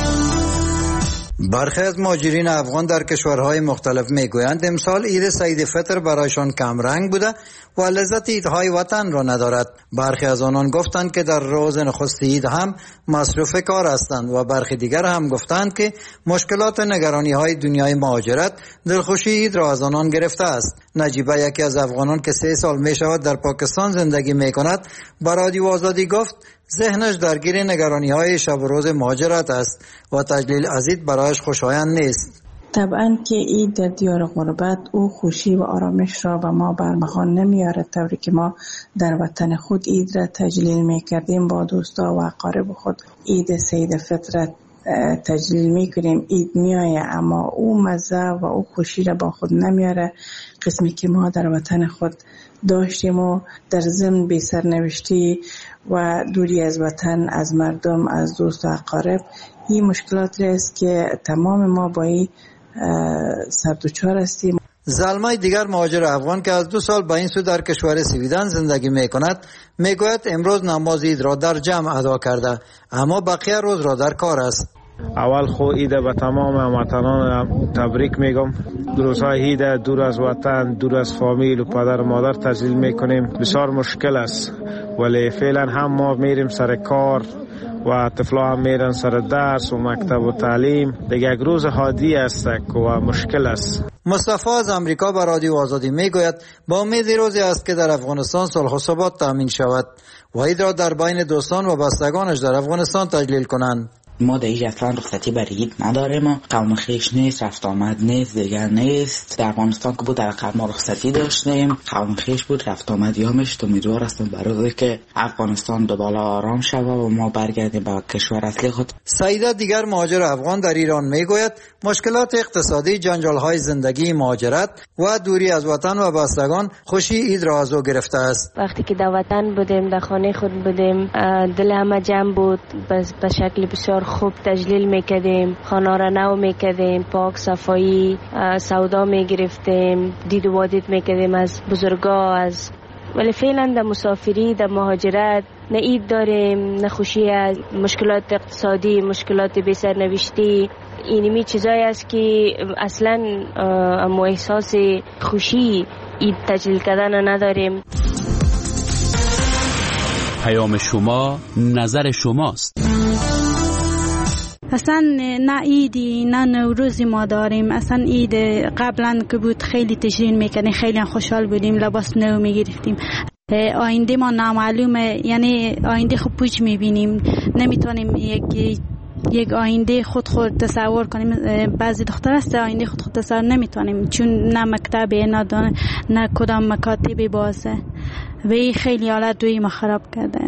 [SPEAKER 15] برخی از مهاجرین افغان در کشورهای مختلف میگویند امسال عید سعید فطر برایشان کم رنگ بوده و لذت عیدهای وطن را ندارد. برخی از آنان گفتند که در روز نخست عید هم مصروف کار هستند و برخی دیگر هم گفتند که مشکلات نگرانی های دنیای مهاجرت دلخوشی عید را از آنان گرفته است. نجیبه یکی از افغانان که سه سال می شود در پاکستان زندگی می کند با رادیو آزادی گفت ذهنش درگیر نگرانی های شب و روز مهاجرت است و تجلیل از عید برایش خوشایند نیست.
[SPEAKER 16] طبعا که عید در دیار غربت او خوشی و آرامش را به ما برمخان نمیاره، طوری که ما در وطن خود عید را تجلیل میکردیم با دوستا و اقارب خود. عید سعید فطر تجلیل میکنیم، عید میایه اما او مزه و او خوشی را با خود نمیاره قسمی که ما در وطن خود داشتیم و در ضمن بی سرنوشتی و دوری از وطن، از مردم، از دوست و اقارب. این مشکلات است که تمام ما با این سردوچار هستیم.
[SPEAKER 15] زلمای دیگر مهاجر افغان که از دو سال با این سو در کشور سویدن زندگی می کند می گوید امروز نماز عید را در جمع ادا کرده اما بقیه روز را در کار است.
[SPEAKER 17] اول خو عید به تمام هموطنان تبریک میگم. روزهای عید دور از وطن، دور از فامیل و پدر و مادر تجلیل میکنیم. بسیار مشکل است ولی فعلا هم ما میریم سر کار و طفلا هم میرن سر درس و مکتب و تعلیم. دیگه یک روز عادی است و مشکل است.
[SPEAKER 15] مصطفی از امریکا به رادیو آزادی میگوید با امید روزی است که در افغانستان صلح و ثبات تامین شود و عید را در بین دوستان و بستگانش در افغانستان تجلیل کنند.
[SPEAKER 18] ما در هیچ اصلا رخصتی برای عید نداریم. قوم خویش نیست، رفت آمد نیست، دیگر نیست. در افغانستان که بود در قبل ما رخصتی داشتیم، قوم خویش بود، رفت آمد یامش. امیدوار هستم برای که افغانستان دوباره آرام شود و ما برگردیم به کشور اصلی خود.
[SPEAKER 15] سعیده دیگر مهاجر افغان در ایران میگوید مشکلات اقتصادی، جنجال‌های زندگی، مهاجرت و دوری از وطن و بستگان خوشی عید را از او گرفته است.
[SPEAKER 19] وقتی که در وطن بودیم، در خانه خود بودیم، دل همه جمع بود، بس به شکل بسیار خوب تجلیل میکردیم، خانه را نو میکردیم، پاک صفایی، سودا میگرفتیم، دید و وادید میکردیم از بزرگا. از ولی فعلا در مسافری، در مهاجرت نه عید داریم، نه خوشی از مشکلات اقتصادی، مشکلات بی سرنوشتی. اینمی چیزایی است که اصلا امو احساس خوشی عید تجلیل کردن نداریم.
[SPEAKER 2] پیام شما نظر شماست.
[SPEAKER 20] اصلا نه عیدی نه نوروزی ما داریم. اصلا عید قبلا که بود خیلی تجلیل میکنیم، خیلی خوشحال بودیم، لباس نو میگرفتیم. آینده ما نامعلومه، یعنی آینده خود پوچ میبینیم، نمیتونیم یک یک آینده خود خود تصور کنیم. بعضی دختر است آینده خود خود تصور نمیتونیم، چون نه مکتب نه دانه نه کدام مکاتب بازه و این خیلی حالت دوی ما خراب کرده.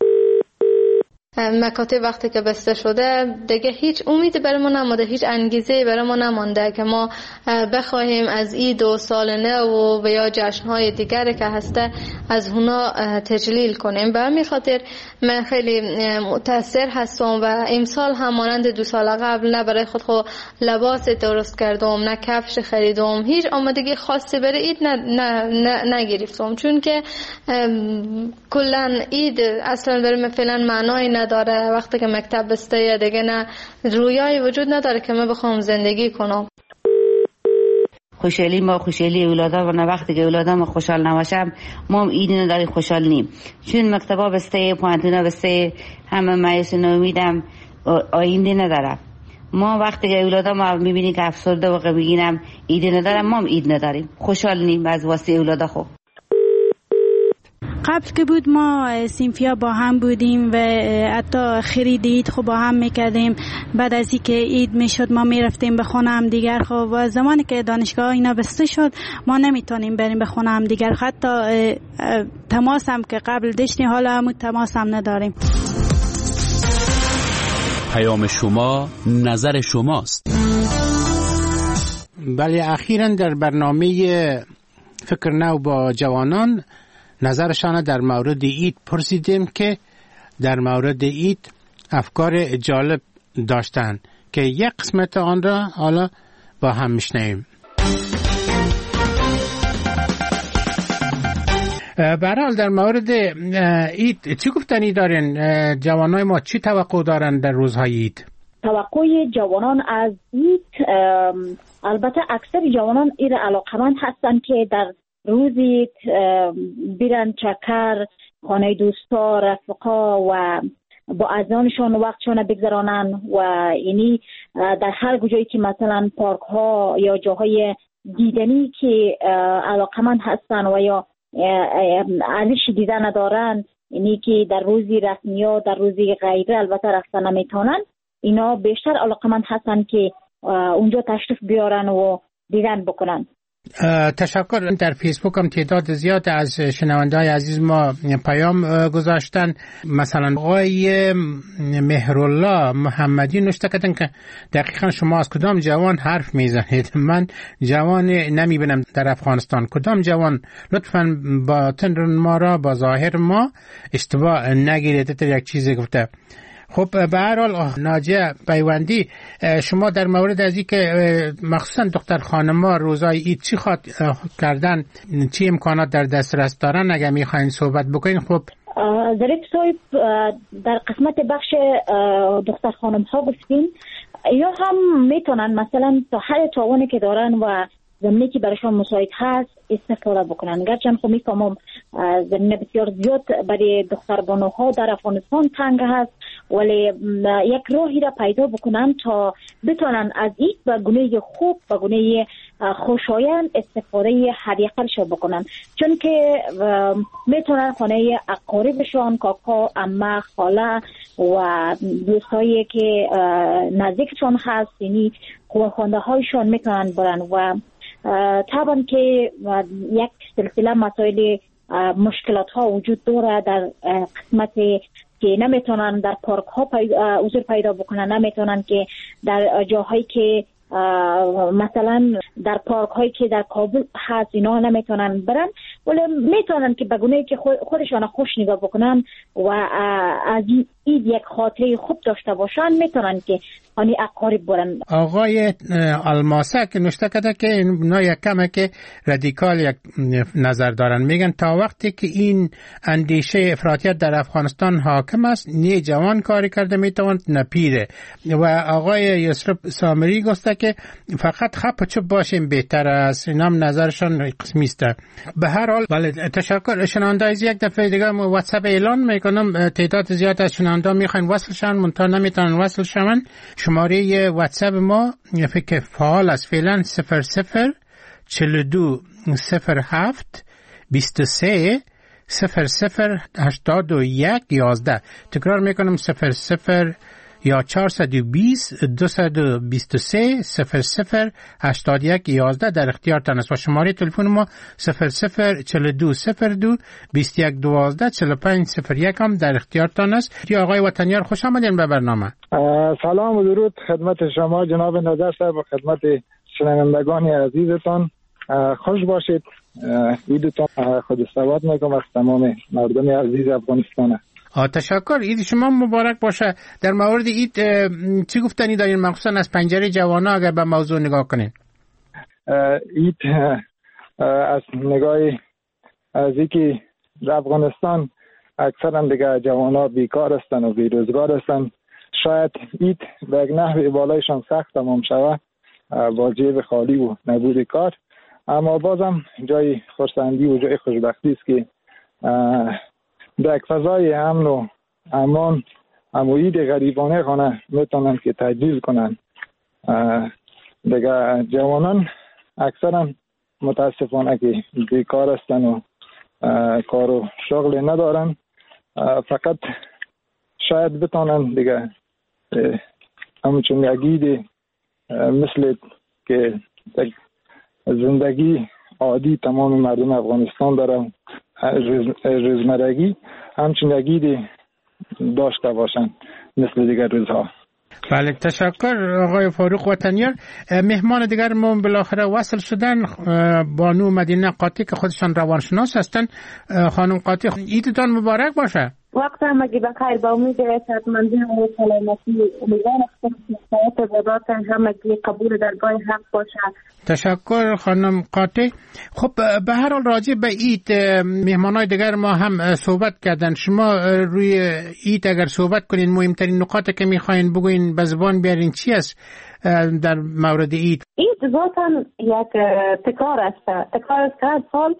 [SPEAKER 21] مکاتب وقتی که بسته شده دیگه هیچ امیدی برای ما نمانده، هیچ انگیزه برای ما نمانده که ما بخواهیم از عید و سال نو و یا جشن‌های دیگری که هسته از اونا تجلیل کنیم. به همین خاطر من خیلی متاثر هستم و امسال هم مانند دو سال قبل نه برای خود خود لباس درست کردم، نه کفش خریدم، هیچ آمادگی خاصی برای عید نه نه نه نگرفتم، چون که کلا عید اصلا برای من فعلا معنای نداره. وقتی که مکتب بسته دیگه نه رویایی وجود نداره که من بخوام زندگی کنم.
[SPEAKER 22] خوشحالی ما خوشحالی اولادا و نه وقتی که اولادام خوشحال نباشم ما هم عید نداری خوشحال نیم، چون مکتبا بسته، پانتونا بسته، همه مایوس و امیدم آینده نداره. ما وقتی که اولادام میبینی که افسرده و غمگینم عید ندارم، ما هم عید نداریم، خوشحال نیم از واسه اولادا. خوب
[SPEAKER 20] قبل که بود ما سیمفیا با هم بودیم و حتی خرید عید خب با هم میکردیم. بعد از اینکه عید میشد ما میرفتیم به خانه هم دیگر. خب و زمانی که دانشگاه اینا بسته شد ما نمیتونیم بریم به خانه هم دیگر، حتی تماس هم که قبل داشتیم حالا همون تماس هم نداریم.
[SPEAKER 2] پیام شما نظر شماست.
[SPEAKER 9] بله، اخیراً در برنامه فکر نو با جوانان نظرشان در مورد عید پرسیدیم که در مورد عید افکار جالب داشتن که یک قسمت آن را حالا با هم میشنویم. به هر حال در مورد عید چی گفتنی دارین؟ جوانای ما چی توقع دارن در روزهای عید؟
[SPEAKER 23] توقع جوانان از عید، البته اکثر جوانان این علاقمند هستن که در روزی بیرن چکر، خانه دوستا، رفقا و با عزیزانشان وقتشان بگذرانن و یعنی در هر جایی که مثلا پارک ها یا جاهای دیدنی که علاقمند هستن و یا ارزش دیدن ندارن، یعنی که در روزی رسمی یا در روزی غیره البته رفتن نمیتونن، اینا بیشتر علاقمند هستن که اونجا تشریف بیارن و دیدن بکنن.
[SPEAKER 9] تشکر. در فیسبوک هم تعداد زیاد از شنونده‌های عزیز ما پیام گذاشتن. مثلا آقای مهرالله محمدی نوشته کردن که دقیقا شما از کدام جوان حرف میزنید؟ من جوان نمیبینم در افغانستان. کدام جوان؟ لطفاً باطن ما را با ظاهر ما اشتباه نگیرید. یک چیزی گفته. خب به هر حال ناجیه پیوندی، شما در مورد از این که مخصوصا دختر خانم‌ها روزای عید چی خواد کردن، چی امکانات در دسترس دارن، اگر میخواین صحبت بکنین؟ خب
[SPEAKER 23] ظریف صاحب در قسمت بخش دختر خانم‌ها گفتین، یا هم میتونن مثلا تا هر توانی که دارن و زمینی که برایشان مساعد هست استفاده بکنن. گرچند خب میفهمم زمینه بسیار زیاد برای دختر بانوها در افغانستان تنگ هست، ولی یک راهی را پیدا بکنن تا بتونن از این به گونه خوب، به گونه خوشایند استفاده حداقلش بکنن، چون که میتونن خانه اقاربشان، کاکا، عمه، خاله و دوستایی که نزدیکشان هست، یعنی خانواده هایشان میتونن برن و طبعا که یک سلسله مسائل مشکلات ها وجود داره در قسمت که نمیتونن در پارک ها حضور پیدا بکنن، نمیتونن که در جاهایی که مثلا در پارک هایی که در کابل هست اینا نمیتونن برن، ولی میتونن که به گونه‌ای که خودشان خوش نگاه بکنن و از این یک خاطره خوب داشته باشن، میتونن که آنی اقارب برن.
[SPEAKER 9] آقای الماسه که نوشته کرده که اینا یک کمه که رادیکال یک نظر دارن، میگن تا وقتی که این اندیشه افراطیت در افغانستان حاکم است، نه جوان کاری کرده میتواند نه پیره. و آقای یسرب سامری گفته که فقط خپ چوب باشیم بهتر است. اینا هم نظرشان قسمی است. به هر حال بله تشکر. شنونده از یک دفعه دیگه واتساپ اعلان میکنم، تعداد زیاد از شنونده میخواین وصل شن منتها نمیتونن وصل شون. شماره واتساپ ما فکر فعال است فعلا صفر صفر چهل و دو صفر هفت بیست و سه صفر صفر هشتاد و یک یازده. تکرار میکنم صفر صفر یا چهارصد و بیست دویست و بیست و سه صفر صفر هشتاد و یک یازده در اختیارتان است و شماره تلفن ما صفر صفر چهل و دو صفر دو بیست و یک دوازده چهل و پنج صفر یک هم در اختیارتان است. یا آقای وطنیار خوش آمدین به برنامه.
[SPEAKER 3] سلام و درود خدمت شما جناب نظر صاحب و خدمت شنوندگان عزیزتان. خوش باشید. عیدتان خود سواد میگم از تمام مردم عزیز افغانستان.
[SPEAKER 9] تشکر. عید شما مبارک باشه. در مورد عید چی گفتنی دارین مخصوصا از پنجره جوانا اگر به موضوع نگاه کنین؟
[SPEAKER 3] عید از نگاه از اینکه در افغانستان اکثرا دیگه جوانا بیکار هستن و بیروزگار هستن، شاید عید به یک نحو بالایشان سخت تمام شود با جیب خالی و نبود کار، اما بازم جای خرسندی و جای خوشبختی است که در یک فضای امن و امان اموید غریبانه خانه میتونن که تجلیل کنن. دیگه جوانان اکثرا متاسفانه که بیکار هستن و کار و شغل ندارن، فقط شاید بتونن دیگه همچون یگید مثل که زندگی عادی تمام مردم افغانستان دارن روزمرگی همچون یگید داشته باشن مثل دیگر روزها.
[SPEAKER 9] بله تشکر آقای فاروق وطنیار. مهمان دیگر ما بالاخره وصل شدن، بانو مدینه قاطی که خودشان روانشناس هستن. خانم قاطی عیدتان مبارک باشه.
[SPEAKER 23] وقت همگی بخیر، با امید صحتمندی و سلامتی امیدوارم که عبادات همگی قبول درگاه حق باشه.
[SPEAKER 9] تشکر خانم قاطی. خب به هر حال راجع به عید مهمانای دیگر ما هم صحبت کردن. شما روی عید اگر صحبت کنین مهمترین نکاتی که میخواین بگوین به زبان بیارین چی است در مورد عید؟
[SPEAKER 23] عید ذاتاً یک تکرار است، تکرار است هر سال،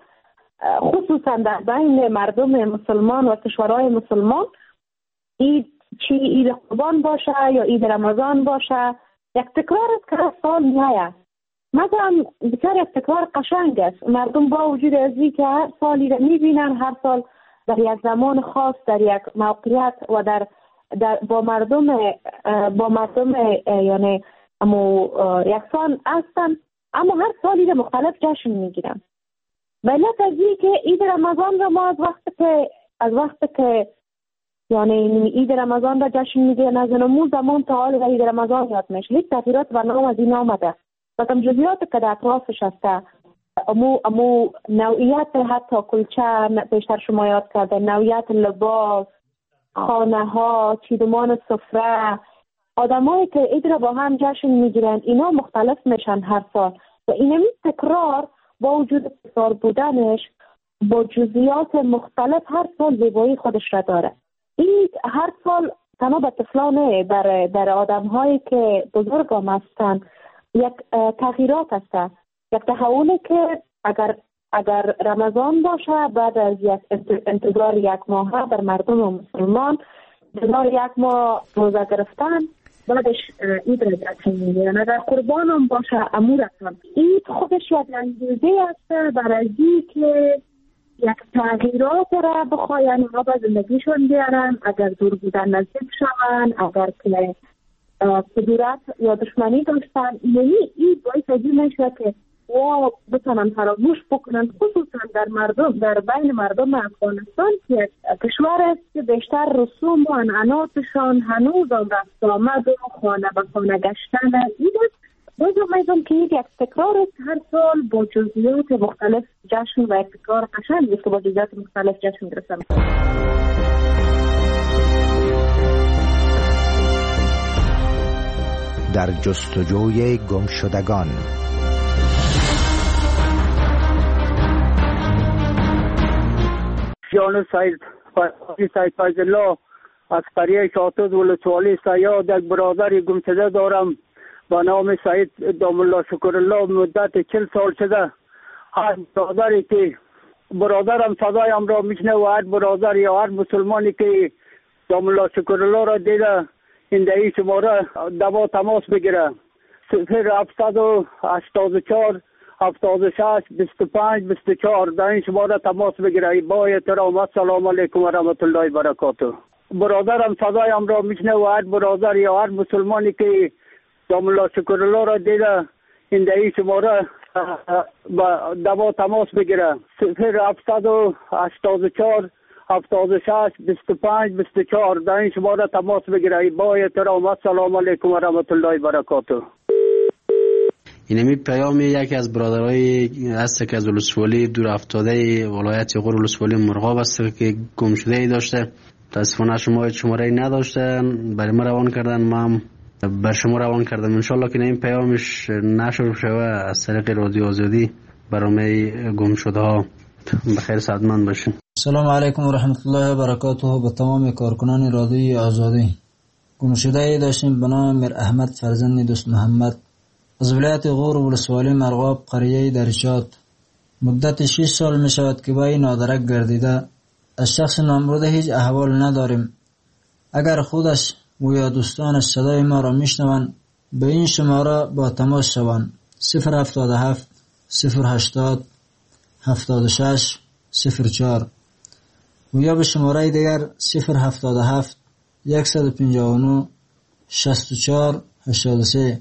[SPEAKER 23] خصوصا در بین مردم مسلمان و کشورهای مسلمان. عید چی عید قربان باشه یا عید رمضان باشه، یک تکرار است که هر سال میآید. مثلا بسیار یک تکرار قشنگ است. مردم با وجود از این که هر سالی را میبینن، هر سال در یک زمان خاص در یک موقعیت و در, در با مردم با مردم یعنی امو یکسان هستن، اما هر سالی را مختلف جشن میگیرن. علت از این که عید رمضان را ما از وقت که از وقت که یعنی عید رمضان را جشن میگیرن از نمو زمان تا حال عید رمضان یاد میشه. هیچ تغییرات و نام از این آمده. مثلا جزئیات که در اطرافش هسته، امو امو نوعیت حتی کلچه بیشتر شما یاد کرده، نوعیت لباس، خانه ها، چیدمان سفره، آدمایی که عید را با هم جشن میگیرن، اینا مختلف میشن هر سال و اینمی تکرار با وجود تکرار بودنش با جزئیات مختلف هر سال زیبایی خودش را داره. عید هر سال تنها به طفلانه در در آدم‌هایی که بزرگ هم هستن یک تغییرات هست، یک تحولی که اگر اگر رمضان باشه بعد از یک انتظار یک ماه بر مردم مسلمان انتظار یک ماه روزه گرفتن بعدش عید را جشن میگیرن. اگر قربان هم باشه امورتان، عید خودش یک انگیزه است برای که یک تغییرات را بخواین ها به زندگیشون بیارن. اگر دور بودن نزدیک شون، اگر که کدورت یا دشمنی داشتن، یعنی این باعث ازی میشه که و بتونن فراموش بکنن، خصوصا در مردم در بین مردم افغانستان که کشور است که بیشتر رسوم و عنعناتشان هنوز هم رفت آمد و خانه به خانه گشتن عید است. باید میدونم که یک تکرار است هر سال با جزئیات مختلف جشن و یک تکرار قشنگ است که با جزئیات مختلف جشن گرفتن.
[SPEAKER 8] در جستجوی گمشدگان.
[SPEAKER 4] جان سید سید فیض الله از قریه شاطد ولسوالی سیاد یک برادر گمشده دارم با نام سید دام الله شکر الله. مدت چل سال شده هر برادری که برادرم صدایم را میشنه و هر برادر یا هر مسلمانی که دام الله شکر الله را دیده این دهی شماره دوا تماس بگیره. صفر هفتصد و هشتاد و چهار هفتاد و شش بیست و پنج بیست و چهار در این شماره تماس بگیره. با احترام السلام علیکم و رحمت الله و برکاته. برادرم صدایم را میشنه و هر برادر یا هر مسلمانی که دام الله شکر الله را دیده این دهی شماره با دوا تماس بگیره. صفر هفتصد و هشتاد و چهار هفتاد و شش بیست و پنج بیست و چهار در این شماره تماس بگیره. با احترام السلام علیکم و رحمت الله و برکاته.
[SPEAKER 5] اینمی پیام یکی از برادرای است که از ولسوالی دور افتاده ولایت غور ولسوالی مرغاب است که گم شده ای داشته. متاسفانه شما شماره نداشته، برای ما روان کردن، ما بر شما روان کردم. ان شاء الله که این پیامش نشر شوه از طریق رادیو آزادی برای گم شده ها بخیر سعادتمند باشین.
[SPEAKER 6] سلام علیکم و رحمت الله و برکاته. به تمام کارکنان رادیو آزادی. گم شده ای داشتیم به نام میر احمد فرزند دوست محمد از ولایت غور ولسوالی مرغاب قریه درشات. مدت شش سال می شود که با این نادرک گردیده. از شخص نامبرده هیچ احوال نداریم. اگر خودش و یا دوستانش صدای ما را میشنوند به این شماره با تماس شوند. صفر هفتاد و هفت صفر هشتاد هفتاد و شش صفر چهار و یا به شماره دیگر صفر هفتاد و هفت صد و پنجاه و نه شصت و چهار هشتاد و سه.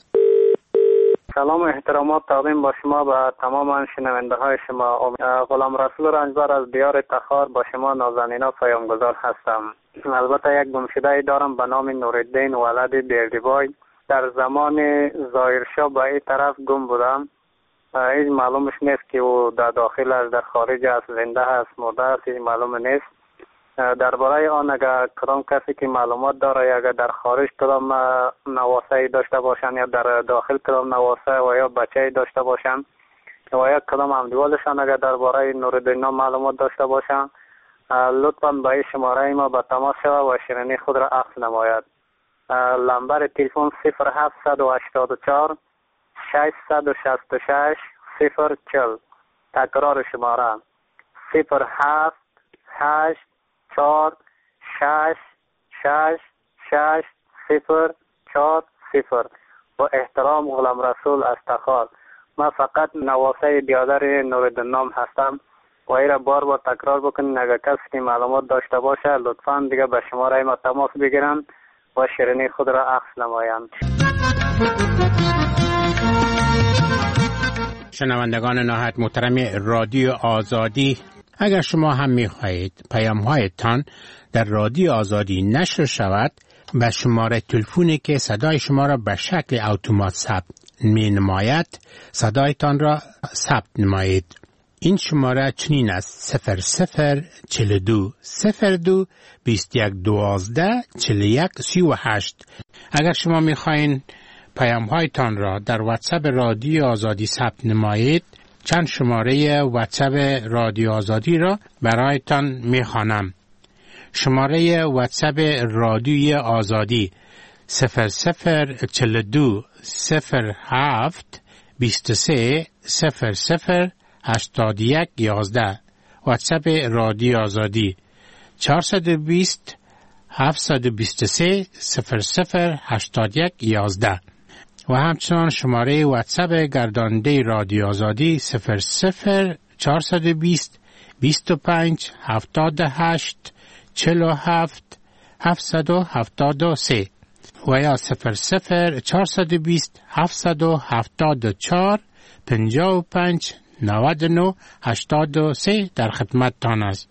[SPEAKER 4] سلام و احترامات تقدیم با شما به تمام شنونده های شما. غلام رسول رنجبر از دیار تخار با شما نازنینا پیامگذار هستم. البته یک گمشده دارم به نام نورالدین ولد بیردیبای. در زمان ظاهرشاه به این طرف گم بودم. هیچ معلومش نیست که او در داخل است، در خارج است، زنده است، مرده است، هیچ معلوم نیست. درباره آن اگر کدام کسی که معلومات داره یا اگر در خارج کدام نواسه داشته باشن یا در داخل کدام نواسه و یا بچه داشته باشن و یا کدام همدیوالشان اگر درباره نورالدین معلومات داشته باشن لطفاً با این شماره ما به تماس شود و شیرینی خود را عکس نماید. لمبر تلفن صفر هفتصد و هشتاد و چهار ششصد و شصت و شش صفر چهل. تکرار شماره صفر هفت هشت چهار شش شش شش صفر چهار صفر. با احترام غلام رسول از تخار. من فقط نواسه بیادر نورالدین نام هستم و ای را بار بار تکرار بکنین. اگر کسی که معلومات داشته باشه لطفاً دیگه به شماره ما تماس بگیرن و شیرینی خود را عکس نمایند.
[SPEAKER 9] شنوندگان نهایت محترم رادیو آزادی، اگر شما هم می‌خواهید پیام‌هایتان در رادیو آزادی نشر شود به شماره تلفنی که صدای شما را به شکل اتومات ثبت می‌نماید صدایتان را ثبت نمایید. این شماره چنین است: صفر صفر چهل و دو صفر دو بیست و یک دوازده چهل و یک سی و هشت. اگر شما می‌خواهید پیام‌هایتان را در واتساپ رادیو آزادی ثبت نمایید چند شماره واتساپ رادیو آزادی را برایتان می‌خوانم. شماره واتساپ رادیو آزادی صفر صفر چهل و دو صفر هفت بیست و سه صفر صفر هشتاد و یک یازده. واتساپ رادیو آزادی چهارصد و بیست هفت دو سه صفر صفر هشتاد یک یازده و همچنان شماره واتساپ گرداننده رادیو آزادی صفر صفر چهارصد و بیست بیست و پنج هفتاد و هشت چهل و هفت هفتصد و هفتاد و سه و یا صفر صفر چهارصد و بیست هفتصد و هفتاد و چهار پنجاه و پنج نود و نه هشتاد و سه در خدمتتان است.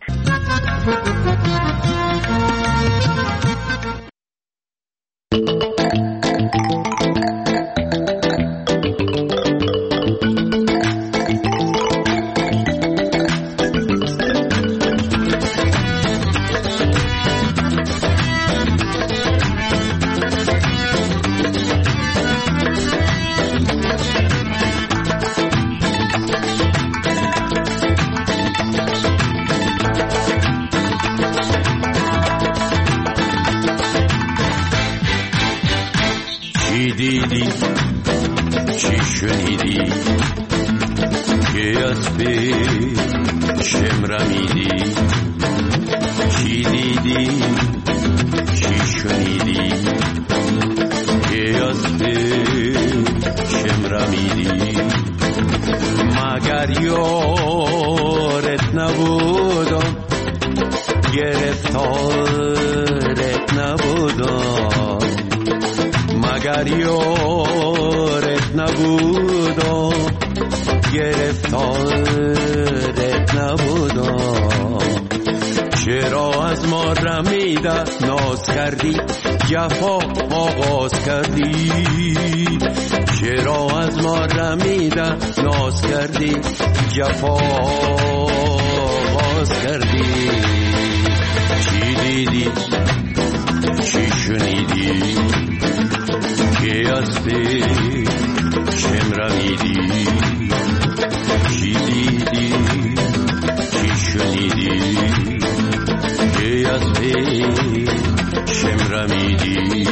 [SPEAKER 1] دیدی چی شنیدی که از پیشم رمیدی چی دیدی چی شنیدی که از پیشم رمیدی مگر یارت نبودم گرفتارت نبودم مگر یارت نبودم گرفتارت نبودم چرا از ما رمیده ناز کردی جفا آغاز کردی چرا از ما رمیده ناز کردی جفا آغاز کردی چی دیدی چی شنیدی که از پیشم رمیدی چی دیدی چی شنیدی که از پیشم رمیدی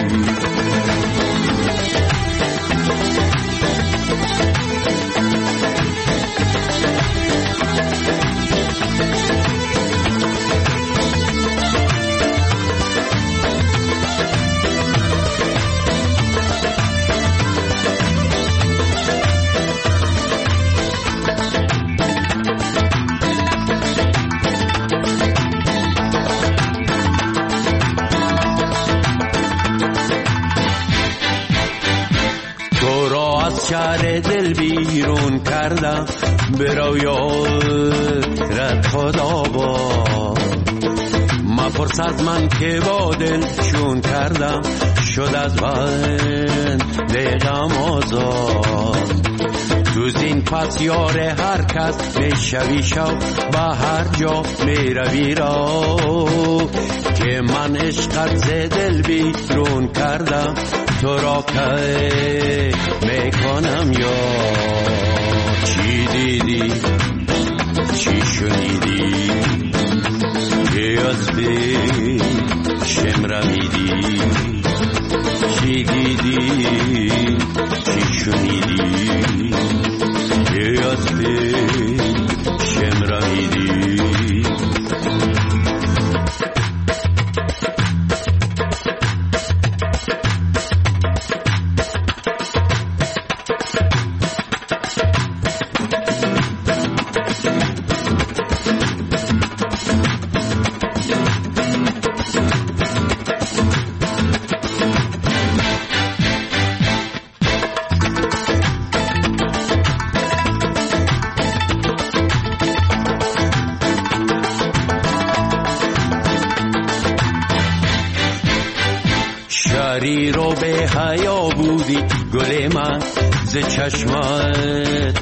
[SPEAKER 1] شهر دل بیرون کردم برو یارت خدا با مپرس از من که با دل چون کردم شد از بند دلم آزاد تو زین پس یار هر کس میشوی شو به هر جا میروی را که من عشقت ز دل بیرون کردم تو را که میکنم یا چی دیدی چی شنیدی که از پیشم رمیدی چی دیدی چی شنیدی که از پیشم رمیدی رو به حیا بودی گل من ز چشمت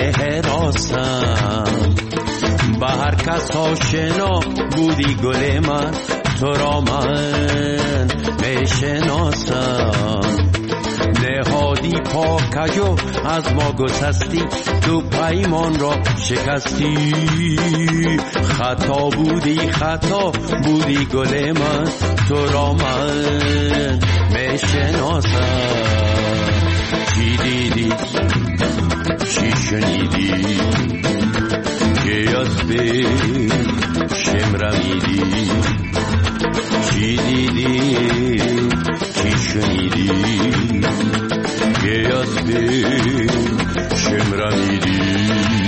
[SPEAKER 1] مهراسم به هر کس آشنا بودی گل من تو را من میشناسم نهادی پاکجو از ما گسستی تو پیمان را شکستی خطا بودی خطا بودی گل من تو را من میشناسم چی دیدی چی شنیدی که از پیشم رمیدی چی دیدی چی شنیدی که از دل شمرمیدی